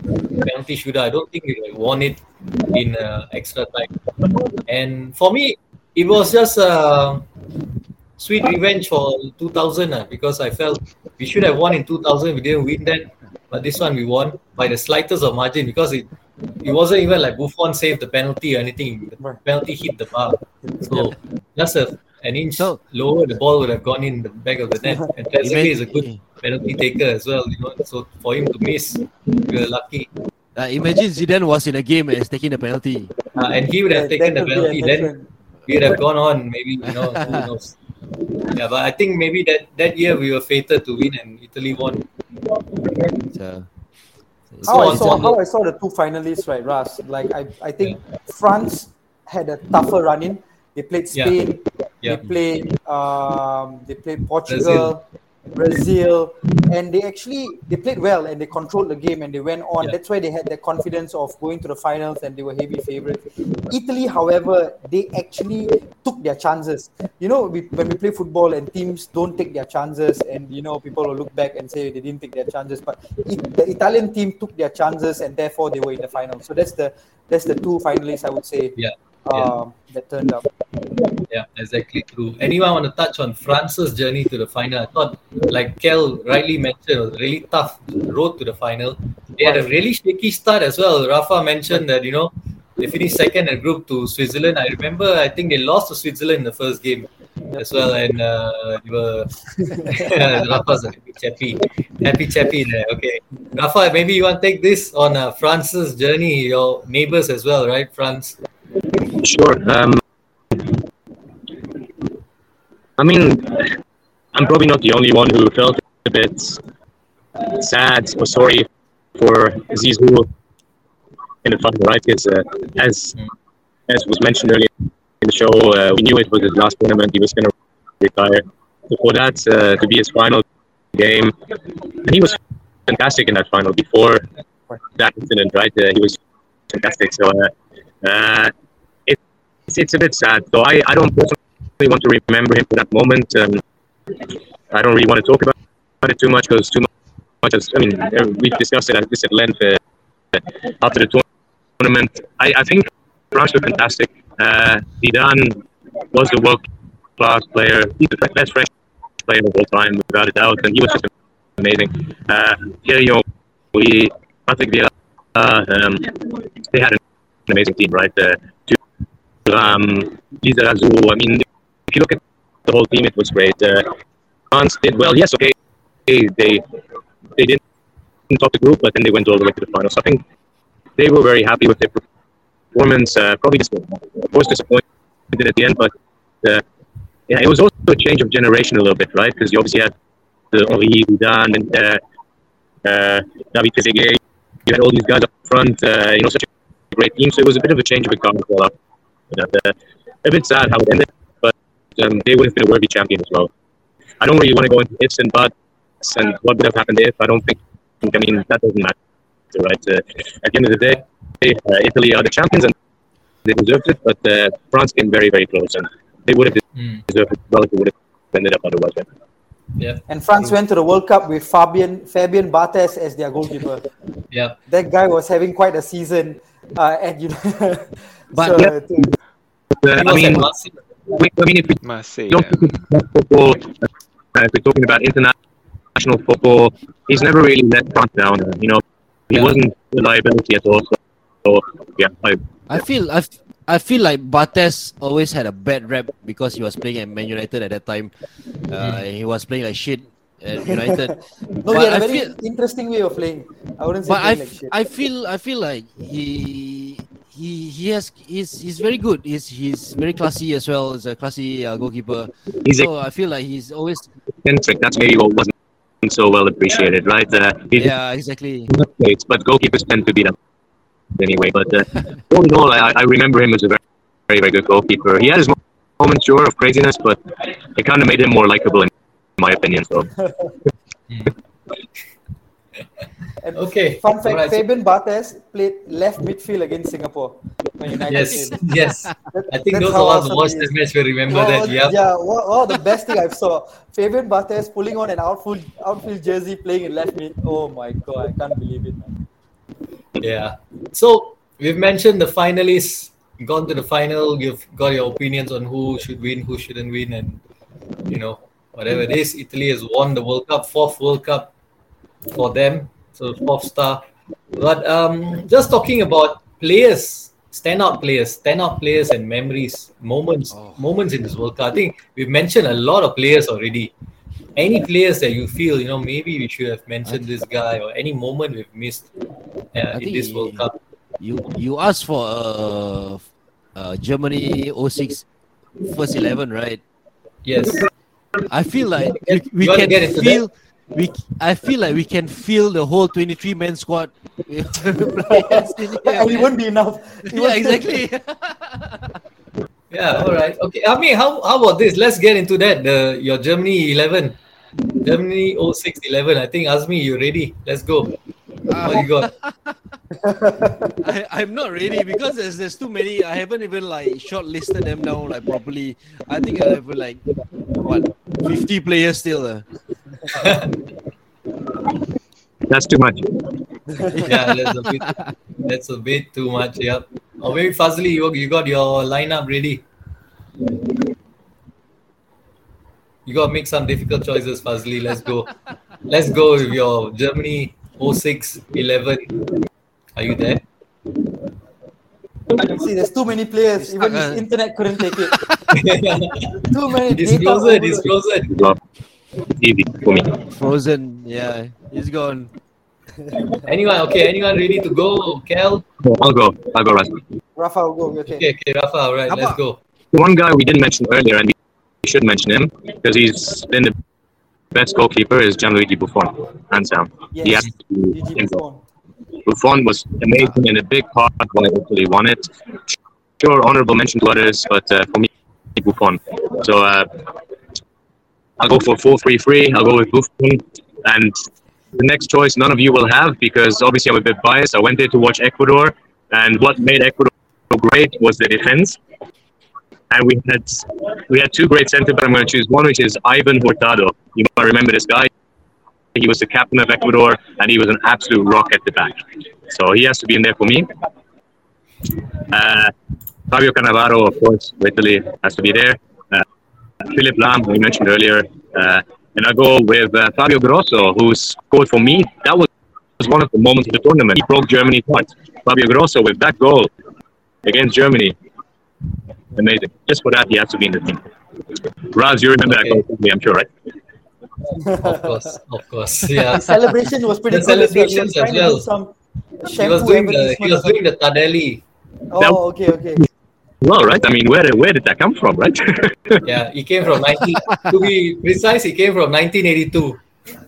penalty shootout. I don't think we would have won it in uh, extra time. And for me, it was just a sweet revenge for two thousand uh, because I felt we should have won in two thousand. We didn't win that, but this one we won by the slightest of margin because it it wasn't even like Buffon saved the penalty or anything. The penalty hit the bar, so just a, an inch So- lower, the ball would have gone in the back of the net. And Trezeguet is a good penalty taker as well, you know. So for him to miss, we were lucky. Uh, imagine Zidane was in a game and is taking the penalty. Uh, and he would have Yeah, taken that the could be a penalty, then different- we would have gone on. Maybe, you know, who knows. Yeah, but I think maybe that, that year we were fated to win and Italy won. So, How I So- saw how I saw the two finalists, right, Ras? Like I, I think France had a tougher run in. They played Yeah. Spain, Yeah. they played um, they played Portugal, Brazil, and they actually they played well and they controlled the game and they went on. Yeah. That's why they had the confidence of going to the finals and they were heavy favorites. Italy, however, they actually took their chances. You know, we, when we play football and teams don't take their chances, and you know people will look back and say they didn't take their chances, but it, the Italian team took their chances and therefore they were in the final. So that's the that's the two finalists I would say Yeah. um, that turned up. Yeah, exactly true. Anyone want to touch on France's journey to the final? I thought, like Kel rightly mentioned, it was a really tough road to the final. They had a really shaky start as well. Rafa mentioned that, you know, they finished second in group to Switzerland. I remember, I think they lost to Switzerland in the first game as well. And uh, they were, Rafa's a happy chappy. Happy chappy there. Okay. Rafa, maybe you want to take this on uh, France's journey, your neighbors as well, right? France. Sure. Um, I mean, I'm probably not the only one who felt a bit sad or sorry for Zizou in the final, right? Because uh, as as was mentioned earlier in the show, uh, we knew it was his last tournament. He was going to retire. So for that uh, to be his final game, and he was fantastic in that final. Before that incident, right? Uh, he was fantastic. So uh, uh, it, it's it's a bit sad. So I I don't personally want to remember him for that moment. Um, I don't really want to talk about it too much because too much. As, I mean, uh, we've discussed it at this at length uh, after the tournament. I, I think France were fantastic. Uh, Zidane was the world-class player. He's the best French player of all time, without a doubt, and he was just amazing. Uh, Thierry Henry, Patrick Vieira, uh, um, they had an amazing team, right? Uh, um, Lizarazu, I mean, if you look at the whole team, it was great. Uh, France did well. Yes, okay, they they, they didn't top the group, but then they went all the way to the final. So I think they were very happy with their performance. Uh, probably just, of course, disappointed at the end, but uh, yeah, it was also a change of generation a little bit, right? Because you obviously had the Henri, Zidane, and uh, uh, David Trezeguet. You had all these guys up front. Uh, you know, such a great team. So it was a bit of a change of a guard as well. You know, uh, a bit sad how it ended, but um, they would have been a worthy champion as well. I don't really want to go into ifs and buts and what would have happened if. I don't think. I mean, that doesn't matter, right? Uh, at the end of the day, uh, Italy are the champions and they deserved it. But uh, France came very, very close, and they would have Mm. deserved it. Well, they would have ended up otherwise. Right? Yeah. And France went to the World Cup with Fabian Fabian Barthez as their goalkeeper. Yeah. That guy was having quite a season, uh, and you know, But- so, Yeah. to- Uh, He I was mean, at Barcelona. we, I mean, if we Masih, don't yeah. think it's football, uh, if we're talking about international football, he's never really let France down. Uh, you know, he Yeah. wasn't a liability at all. So, so yeah, I, I feel I, f- I feel like Barthez always had a bad rep because he was playing at Man United at that time. Uh, he was playing like shit at United. no, But he had a I very feel- interesting way of playing. I wouldn't say But I, playing like f- shit. I feel I feel like he he he has he's he's very good. He's he's very classy as well. He's a classy uh, goalkeeper. he's So I feel like he's always eccentric. That's maybe what wasn't so well appreciated, right? Uh, he yeah exactly. plays, but goalkeepers tend to be that anyway. But uh, all in all, I, I remember him as a very, very, very good goalkeeper. He had his moments, sure, of craziness, but it kind of made him more likable, in my opinion. So And Okay. Fun fact: Alright. Fabian Barthez played left midfield against Singapore when United Yes. played. Yes. That- I think that's those how of us who awesome watched he that is. match will remember Oh, that. Yeah. yeah. One one of the best thing I've saw, Fabian Barthez pulling on an outfield outfield jersey, playing in left mid. Oh my god, I can't believe it, man. Yeah. So we've mentioned the finalists, gone to the final. You've got your opinions on who should win, who shouldn't win, and you know whatever it is. Italy has won the World Cup, fourth World Cup for them, so fourth star. But um, just talking about players, standout players, standout players, and memories, moments, Oh. moments in this World Cup. I think we've mentioned a lot of players already. Any players that you feel, you know, maybe we should have mentioned this guy, or any moment we've missed uh, I in this World think Cup. you you asked for uh, uh Germany oh six first eleven, right? Yes. I feel like we, You we wanna can get into feel we I feel like we can feel the whole twenty-three man squad with players in here, And it man. won't be enough. It Yeah, won't- exactly. Yeah. All right. Okay. I mean, how how about this? Let's get into that. The your Germany eleven, Germany oh six eleven. I think Azmi, you ready? Let's go. What you got? I, I'm not ready because there's there's too many. I haven't even like shortlisted them down like properly. I think I have like what fifty players still. Uh. That's too much. Yeah, that's a bit. That's a bit too much. Yep. Oh, maybe Fazli, you you got your lineup ready. You got to make some difficult choices, Fazli. Let's go. Let's go with your Germany oh six eleven. Are you there? See, there's too many players. Even his Uh, internet couldn't take it. Too many data. Disclose it. overload. Disclose it. Well, easy for me. Frozen, yeah, he's gone. Anyone? Okay. Anyone ready to go? Kel? I'll go. I'll go, Rasmus. Rafa will go. Okay. Okay. Okay. Rafa. All right. Let's go. One guy we didn't mention earlier, and we should mention him because he's been the best goalkeeper, is Gianluigi Buffon, hands down. He has Yes. to be Gigi him. Buffon. Buffon was amazing and a big part of why Italy won it. Sure, honorable mention to others, but uh, for me, Buffon. So uh, I'll go for four three three. I'll go with Buffon. And the next choice, none of you will have, because obviously I'm a bit biased. I went there to watch Ecuador, and what made Ecuador great was the defense. And we had we had two great centre backs. I'm going to choose one, which is Ivan Hurtado. You might remember this guy. He was the captain of Ecuador, and he was an absolute rock at the back. So he has to be in there for me. Uh, Fabio Cannavaro, of course, for Italy, has to be there. Uh, Philip Lahm, we mentioned earlier. Uh, and I go with uh, Fabio Grosso, who scored for me. That was one of the moments of the tournament. He broke Germany's heart. Fabio Grosso with that goal against Germany. Amazing. Just for that, he has to be in the team. Raz, you remember Okay. that goal, I'm sure, right? Of course. Of course. Yeah. The celebration was pretty The good. as well. He celebrations was trying as well. to do some He shampoo was doing the he advertisement was or doing the Tadelli. something. Oh, okay, okay. Well, right? I mean, where where did that come from, right? Yeah, he came from nineteen. To be precise, he came from nineteen eighty-two.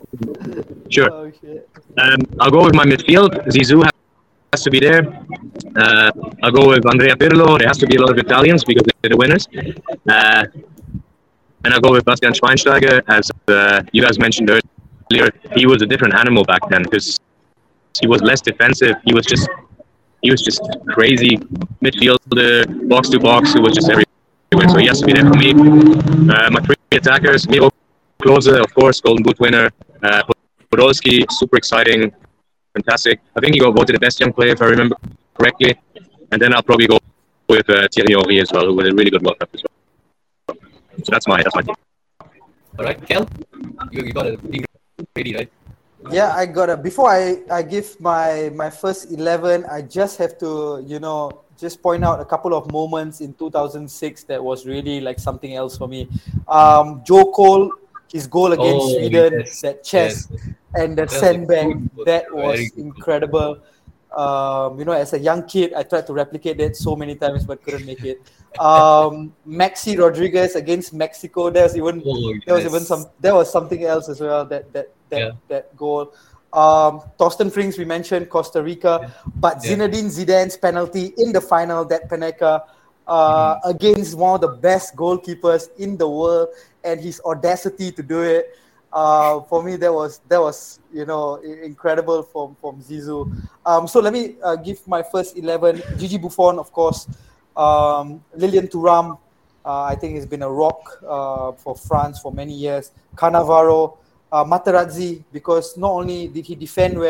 Sure. Oh, shit. Um, I'll go with my midfield. Zizou has to be there. Uh, I'll go with Andrea Pirlo. There has to be a lot of Italians because they're the winners. Uh, and I'll go with Bastian Schweinsteiger. As uh, you guys mentioned earlier, he was a different animal back then because he was less defensive. He was just he was just crazy midfielder, box to box, who was just everywhere. So he has to be there for me. Uh, my three attackers: Miro Klose, of course, Golden Boot winner. Uh, Podolski, super exciting, fantastic. I think he got voted the best young player, if I remember correctly. And then I'll probably go with uh, Thierry Henry as well, who was a really good World Cup as well. So that's my that's my team. All right, Kel, you, you got a team ready, right? Yeah, I got it. Before I, I give my my first eleven, I just have to, you know, just point out a couple of moments in two thousand six that was really like something else for me. Um, Joe Cole, his goal against Oh, Sweden, yes, that chest yes. and the That was a sandbag, good goal. that Very was good goal. incredible. Um, you know, as a young kid, I tried to replicate that so many times but couldn't make it. Um, Maxi Rodriguez against Mexico, that was even Oh, there was yes. even some there was something else as well, that that that, Yeah. that goal. Um, Torsten Frings, we mentioned Costa Rica, but Yeah. Zinedine Zidane's penalty in the final, that Panenka, uh, Mm-hmm. against one of the best goalkeepers in the world, and his audacity to do it. Uh, for me, that was that was you know i- incredible from from Zizou. Um, so let me uh, give my first eleven. Gigi Buffon, of course. Um, Lilian Thuram, uh, I think, has been a rock uh, for France for many years. Cannavaro, uh, Materazzi, because not only did he defend well,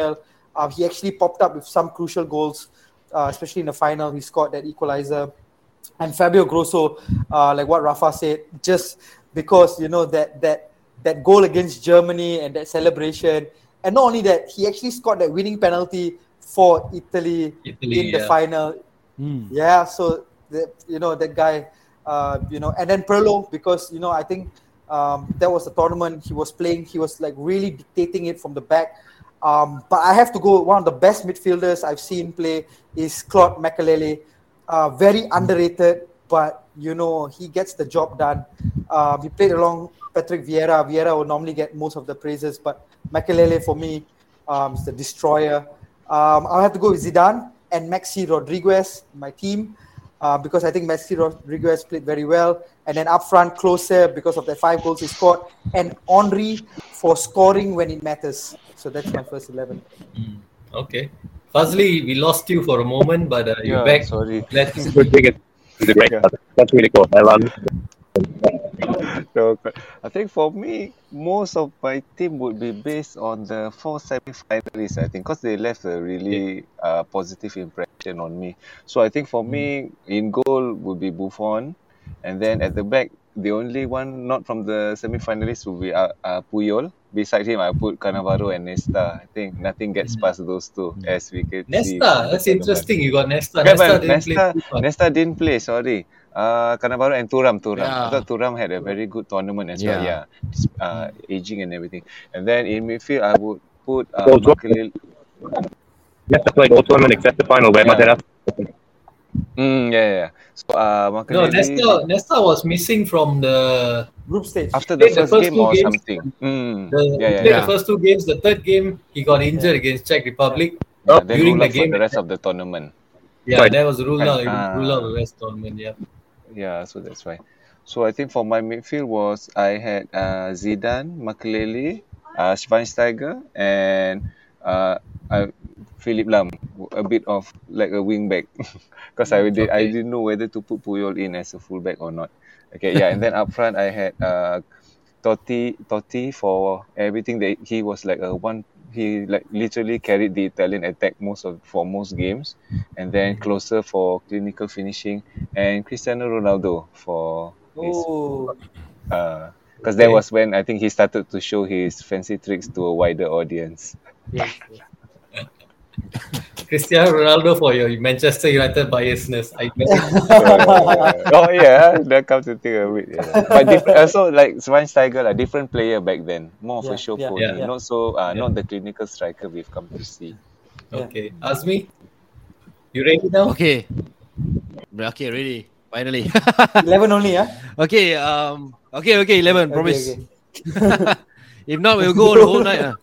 Uh, he actually popped up with some crucial goals, uh, especially in the final. He scored that equalizer. And Fabio Grosso, uh, like what Rafa said, just because, you know, that that that goal against Germany and that celebration. And not only that, he actually scored that winning penalty for Italy, Italy, in the yeah. final. Mm. Yeah, so, the, you know, that guy, uh, you know, and then Pirlo, because, you know, I think um, that was the tournament he was playing. He was like really dictating it from the back. Um, but I have to go, one of the best midfielders I've seen play is Claude Makelele. Uh, very underrated, but, you know, he gets the job done. Uh, he played along Patrick Vieira. Vieira will normally get most of the praises, but Makelele, for me, um, is the destroyer. Um, I'll have to go with Zidane and Maxi Rodriguez, my team, uh, because I think Maxi Rodriguez played very well. And then up front, Closer, because of the five goals he scored, and Henry for scoring when it matters. So that's my first eleven. Mm, okay. Fazli, we lost you for a moment, but uh, you're Yeah, back. sorry. Let's Good thing it's great. Yeah. That's really cool. I love it. So I think for me, most of my team would be based on the four semi-finalists, I think, because they left a really uh, positive impression on me. So I think for me, in goal would be Buffon, and then at the back, the only one not from the semi-finalists would be uh, uh, Puyol. Beside him, I put Cannavaro and Nesta. I think nothing gets past those two, as we could see. Nesta. from the That's tournament. interesting. You got Nesta. Okay, Nesta but didn't Nesta, play. FIFA. Nesta didn't play, sorry. Uh, Cannavaro and Thuram, Thuram. I Yeah. thought Thuram had a very good tournament as well. Yeah. Yeah, uh, aging and everything. And then in midfield, I would put uh, Goal to- Makelele. Yes, I played all tournament except the final where Yeah. Materazzi. Mm, yeah, yeah, yeah. So uh, No, Makelele, Nesta. Nesta was missing from the. Group stage. after the played the first, first game two or games. something. Mm, The, yeah, he yeah, played yeah. the first two games. The third game, he got injured against Czech Republic. Yeah, then during rule the out for game. the rest of the tournament. Yeah, Right. that was ruled out. Ah. Ruled out the rest tournament. Yeah. Yeah, so that's why. So I think for my midfield was I had uh, Zidane, Makelele, uh, Schweinsteiger, and uh, uh, Philip Lam, a bit of like a wing back, because I did I Okay. didn't know whether to put Puyol in as a fullback or not. Okay, yeah, and then up front I had uh, Totti, Totti for everything that he was like a one. He like literally carried the Italian attack most of for most games, and then Closer for clinical finishing, and Cristiano Ronaldo for his Oh, uh because that Okay. was when I think he started to show his fancy tricks to a wider audience. yes. Cristiano Ronaldo for your Manchester United biasness. I guess. Uh, oh yeah, that comes to think of it. Yeah. But diff- also like Schweinsteiger, a different player back then, more of Yeah, a show yeah, pony, yeah. not so uh, Yeah. not the clinical striker we've come to see. Okay. Azmi, you ready now? Okay. Okay, ready. Finally. eleven only, yeah? okay, um okay, okay, eleven, Okay, promise. okay. If not, we'll go the whole night. ah.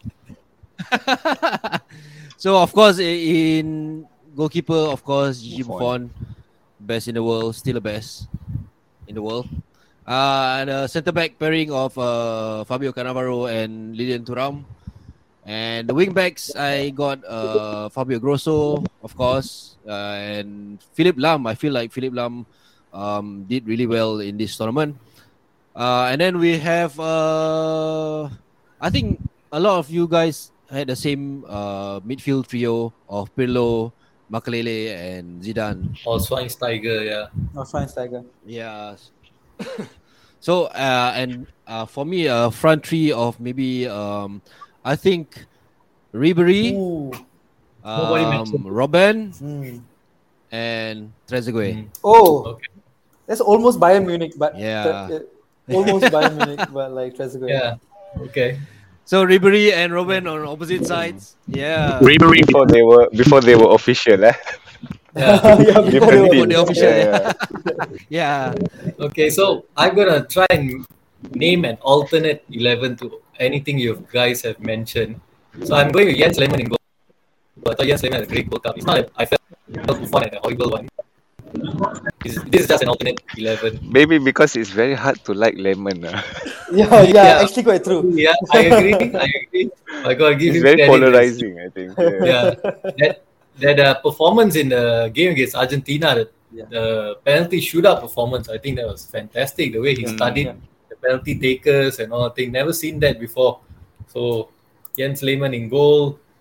So of course i- in goalkeeper, of course, Gigi Buffon. Buffon, best in the world, still the best in the world. Uh, and a centre back pairing of uh, Fabio Cannavaro and Lilian Thuram. And the wing backs, I got uh, Fabio Grosso, of course, uh, and Philip Lam. I feel like Philip Lam um, did really well in this tournament. Uh, and then we have, uh, I think a lot of you guys had the same uh, midfield trio of Pirlo, Makelele, and Zidane. Or Schweinsteiger, yeah. No, Schweinsteiger. Yeah. So uh, and uh, for me, a front three of maybe um, I think Ribery, Ooh. Nobody um, mentioned. Robben, Mm. and Trezeguet. Mm. Oh, Okay. that's almost Bayern Munich, but Yeah. uh, almost Bayern Munich, but like Trezeguet. Yeah. Okay. So Ribery and Robben on opposite sides. Yeah. Ribery Before they were before they were official, eh? Yeah. Yeah, before Different they Before were- the official. Yeah, Yeah. Okay. So I'm gonna try and name an alternate eleven to anything you guys have mentioned. So I'm going with Jens Lehmann in goal. I thought Jens Lehmann had a great World Cup. It's not. that I felt Buffon had a horrible one. This, this is just an alternate eleven. Maybe because it's very hard to like Lemon. Uh. yeah, yeah, Yeah. actually quite true. Yeah, I agree. I agree. I gotta give It's him very credit. polarizing, I think. Yeah. Yeah, that that uh, performance in the game against Argentina, the, Yeah. the penalty shootout performance, I think that was fantastic. The way he Mm, studied yeah. the penalty takers and all that thing, never seen that before. So Jens Lehmann in goal.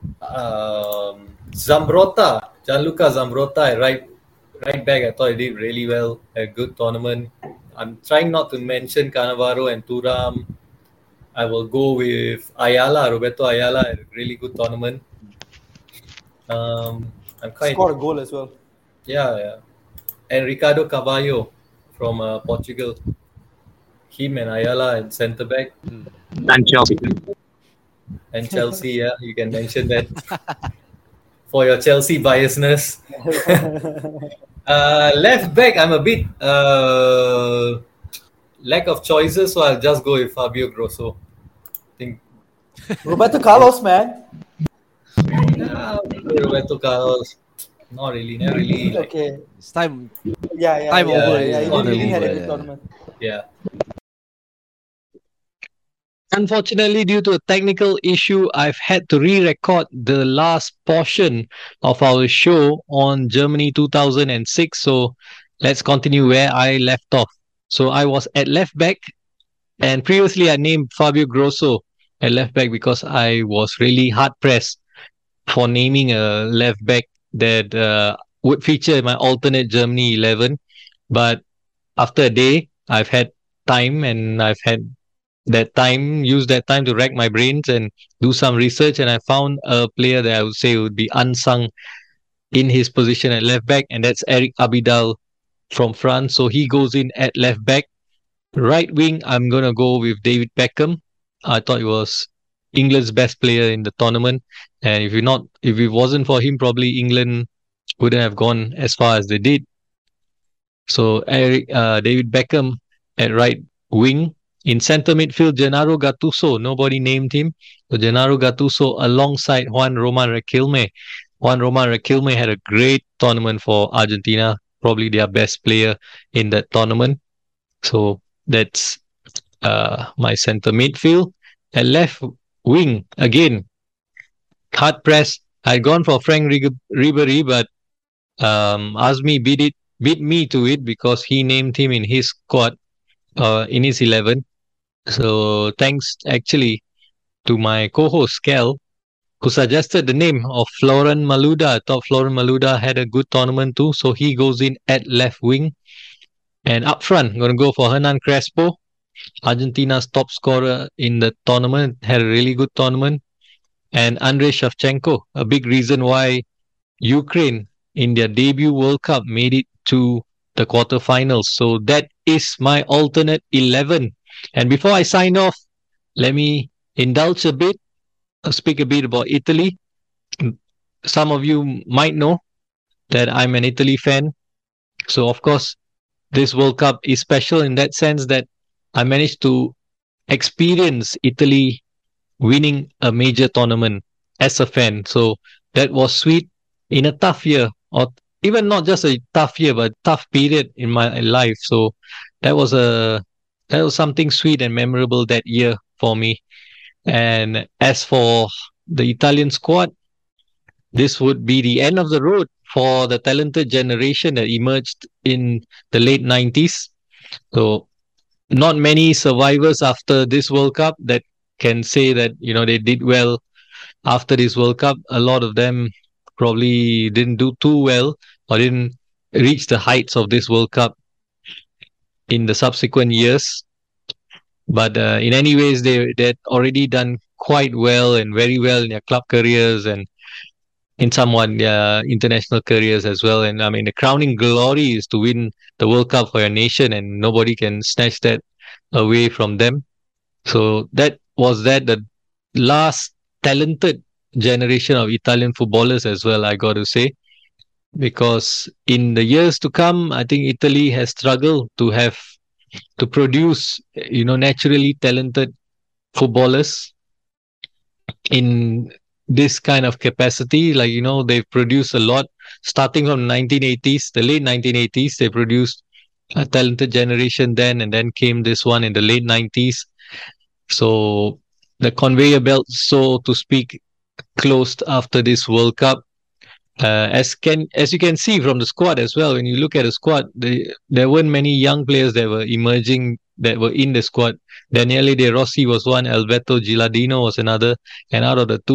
Um, Zambrotta, Gianluca Zambrotta, right, right back. I thought he did really well. A good tournament. I'm trying not to mention Cannavaro and Thuram. I will go with Ayala, Roberto Ayala, a really good tournament. Um, I'm quite Scored a goal as well. yeah, yeah. And Ricardo Carvalho from uh, Portugal. Him and Ayala and centre back. And Chelsea. And Chelsea, yeah, you can mention that for your Chelsea biasness. uh, left back, I'm a bit uh, lack of choices, so I'll just go with Fabio Grosso. I think Roberto Carlos, man. yeah, Roberto Carlos, not really, not really. Like, Okay. It's time. Yeah, yeah. Time yeah, over, Yeah, yeah. He yeah. didn't really had a Over, good yeah. tournament. yeah. Unfortunately, due to a technical issue, I've had to re-record the last portion of our show on Germany two thousand six. So let's continue where I left off. So I was at left back, and previously I named Fabio Grosso at left back because I was really hard pressed for naming a left back that uh, would feature in my alternate Germany eleven. But after a day, I've had time and I've had that time, use that time to rack my brains and do some research, and I found a player that I would say would be unsung in his position at left back, and that's Eric Abidal from France. So he goes in at left back. Right wing, I'm gonna go with David Beckham. I thought he was England's best player in the tournament, and if you not, if it wasn't for him, probably England wouldn't have gone as far as they did. So Eric, uh, David Beckham at right wing. In centre midfield, Gennaro Gattuso. Nobody named him. So Gennaro Gattuso alongside Juan Roman Riquelme. Juan Roman Riquelme had a great tournament for Argentina. Probably their best player in that tournament. So that's uh, my centre midfield. At left wing, again, hard press. I'd gone for Frank Ribery, but um, Azmi beat it, beat me to it because he named him in his squad, uh, in his eleven. So thanks actually to my co-host Kel, who suggested the name of Floren Maluda. I thought Floren Maluda had a good tournament too, so he goes in at left wing. And up front, I'm gonna go for Hernan Crespo, Argentina's top scorer in the tournament, had a really good tournament. And Andrei Shevchenko, a big reason why Ukraine in their debut World Cup made it to the quarterfinals. So that is my alternate eleven. And before I sign off, let me indulge a bit, uh, speak a bit about Italy. Some of you might know that I'm an Italy fan. So, of course, this World Cup is special in that sense that I managed to experience Italy winning a major tournament as a fan. So that was sweet in a tough year, or even not just a tough year, but tough period in my life. So that was a that was something sweet and memorable that year for me. And as for the Italian squad, this would be the end of the road for the talented generation that emerged in the late nineties. So not many survivors after this World Cup that can say that, you know, they did well after this World Cup. A lot of them probably didn't do too well or didn't reach the heights of this World Cup in the subsequent years. But uh, in any ways, they they'd already done quite well and very well in their club careers and in somewhat their international careers as well. And I mean, the crowning glory is to win the World Cup for your nation, and nobody can snatch that away from them. So that was that the last talented generation of Italian footballers as well, I got to say. Because in the years to come, I think Italy has struggled to have to produce, you know, naturally talented footballers in this kind of capacity. Like, you know, they've produced a lot starting from nineteen eighties, the late nineteen eighties. They produced a talented generation then, and then came this one in the late nineties. So the conveyor belt, so to speak, closed after this World Cup. Uh, as can as you can see from the squad as well, when you look at the squad, they, there weren't many young players that were emerging that were in the squad. Daniele De Rossi was one, Alberto Gilardino was another, and out of the two,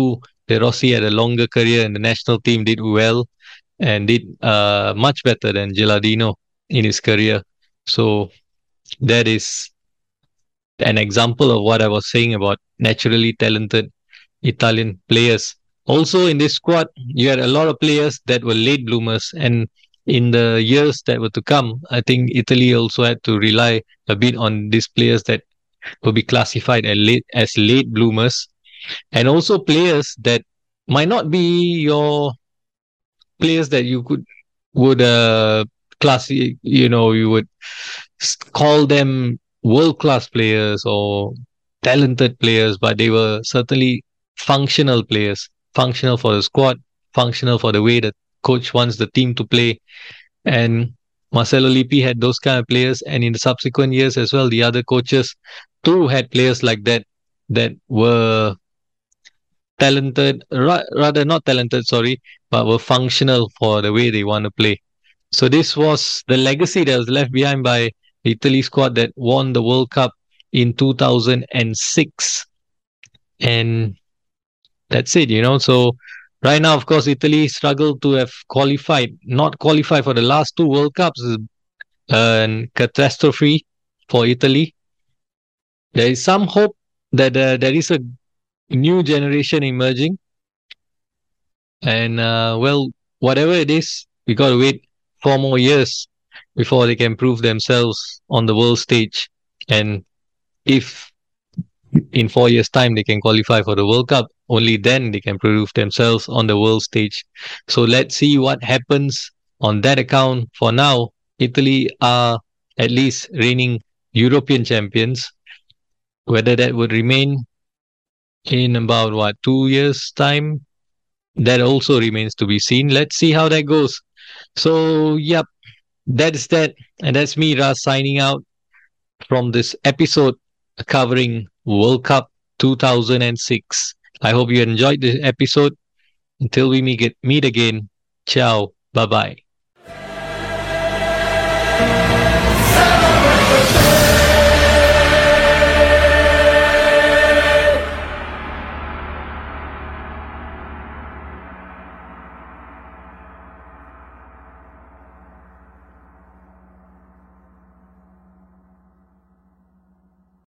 De Rossi had a longer career in the national team, did well, and did uh, much better than Gilardino in his career. So that is an example of what I was saying about naturally talented Italian players. Also, in this squad, you had a lot of players that were late bloomers, and in the years that were to come, I think Italy also had to rely a bit on these players that will be classified as late as late bloomers, and also players that might not be your players that you could would uh class you know you would call them world class players or talented players, but they were certainly functional players, functional for the squad, functional for the way the coach wants the team to play. And Marcelo Lippi had those kind of players, and in the subsequent years as well, the other coaches too had players like that that were talented, ra- rather not talented, sorry, but were functional for the way they want to play. So this was the legacy that was left behind by the Italy squad that won the World Cup in two thousand six. And that's it, you know. So right now, of course, Italy struggled to have qualified, not qualified for the last two World Cups. Is a catastrophe for Italy. There is some hope that uh, there is a new generation emerging. And uh, well, whatever it is, we got to wait four more years before they can prove themselves on the world stage. And if in four years' time they can qualify for the World Cup, only then they can prove themselves on the world stage. So let's see what happens on that account. For now, Italy are at least reigning European champions. Whether that would remain in about what two years' time, that also remains to be seen. Let's see how that goes. So, yep, that's that. And that's me, Ras, signing out from this episode covering World Cup two thousand six. I hope you enjoyed this episode. Until we meet, meet again, ciao, bye bye.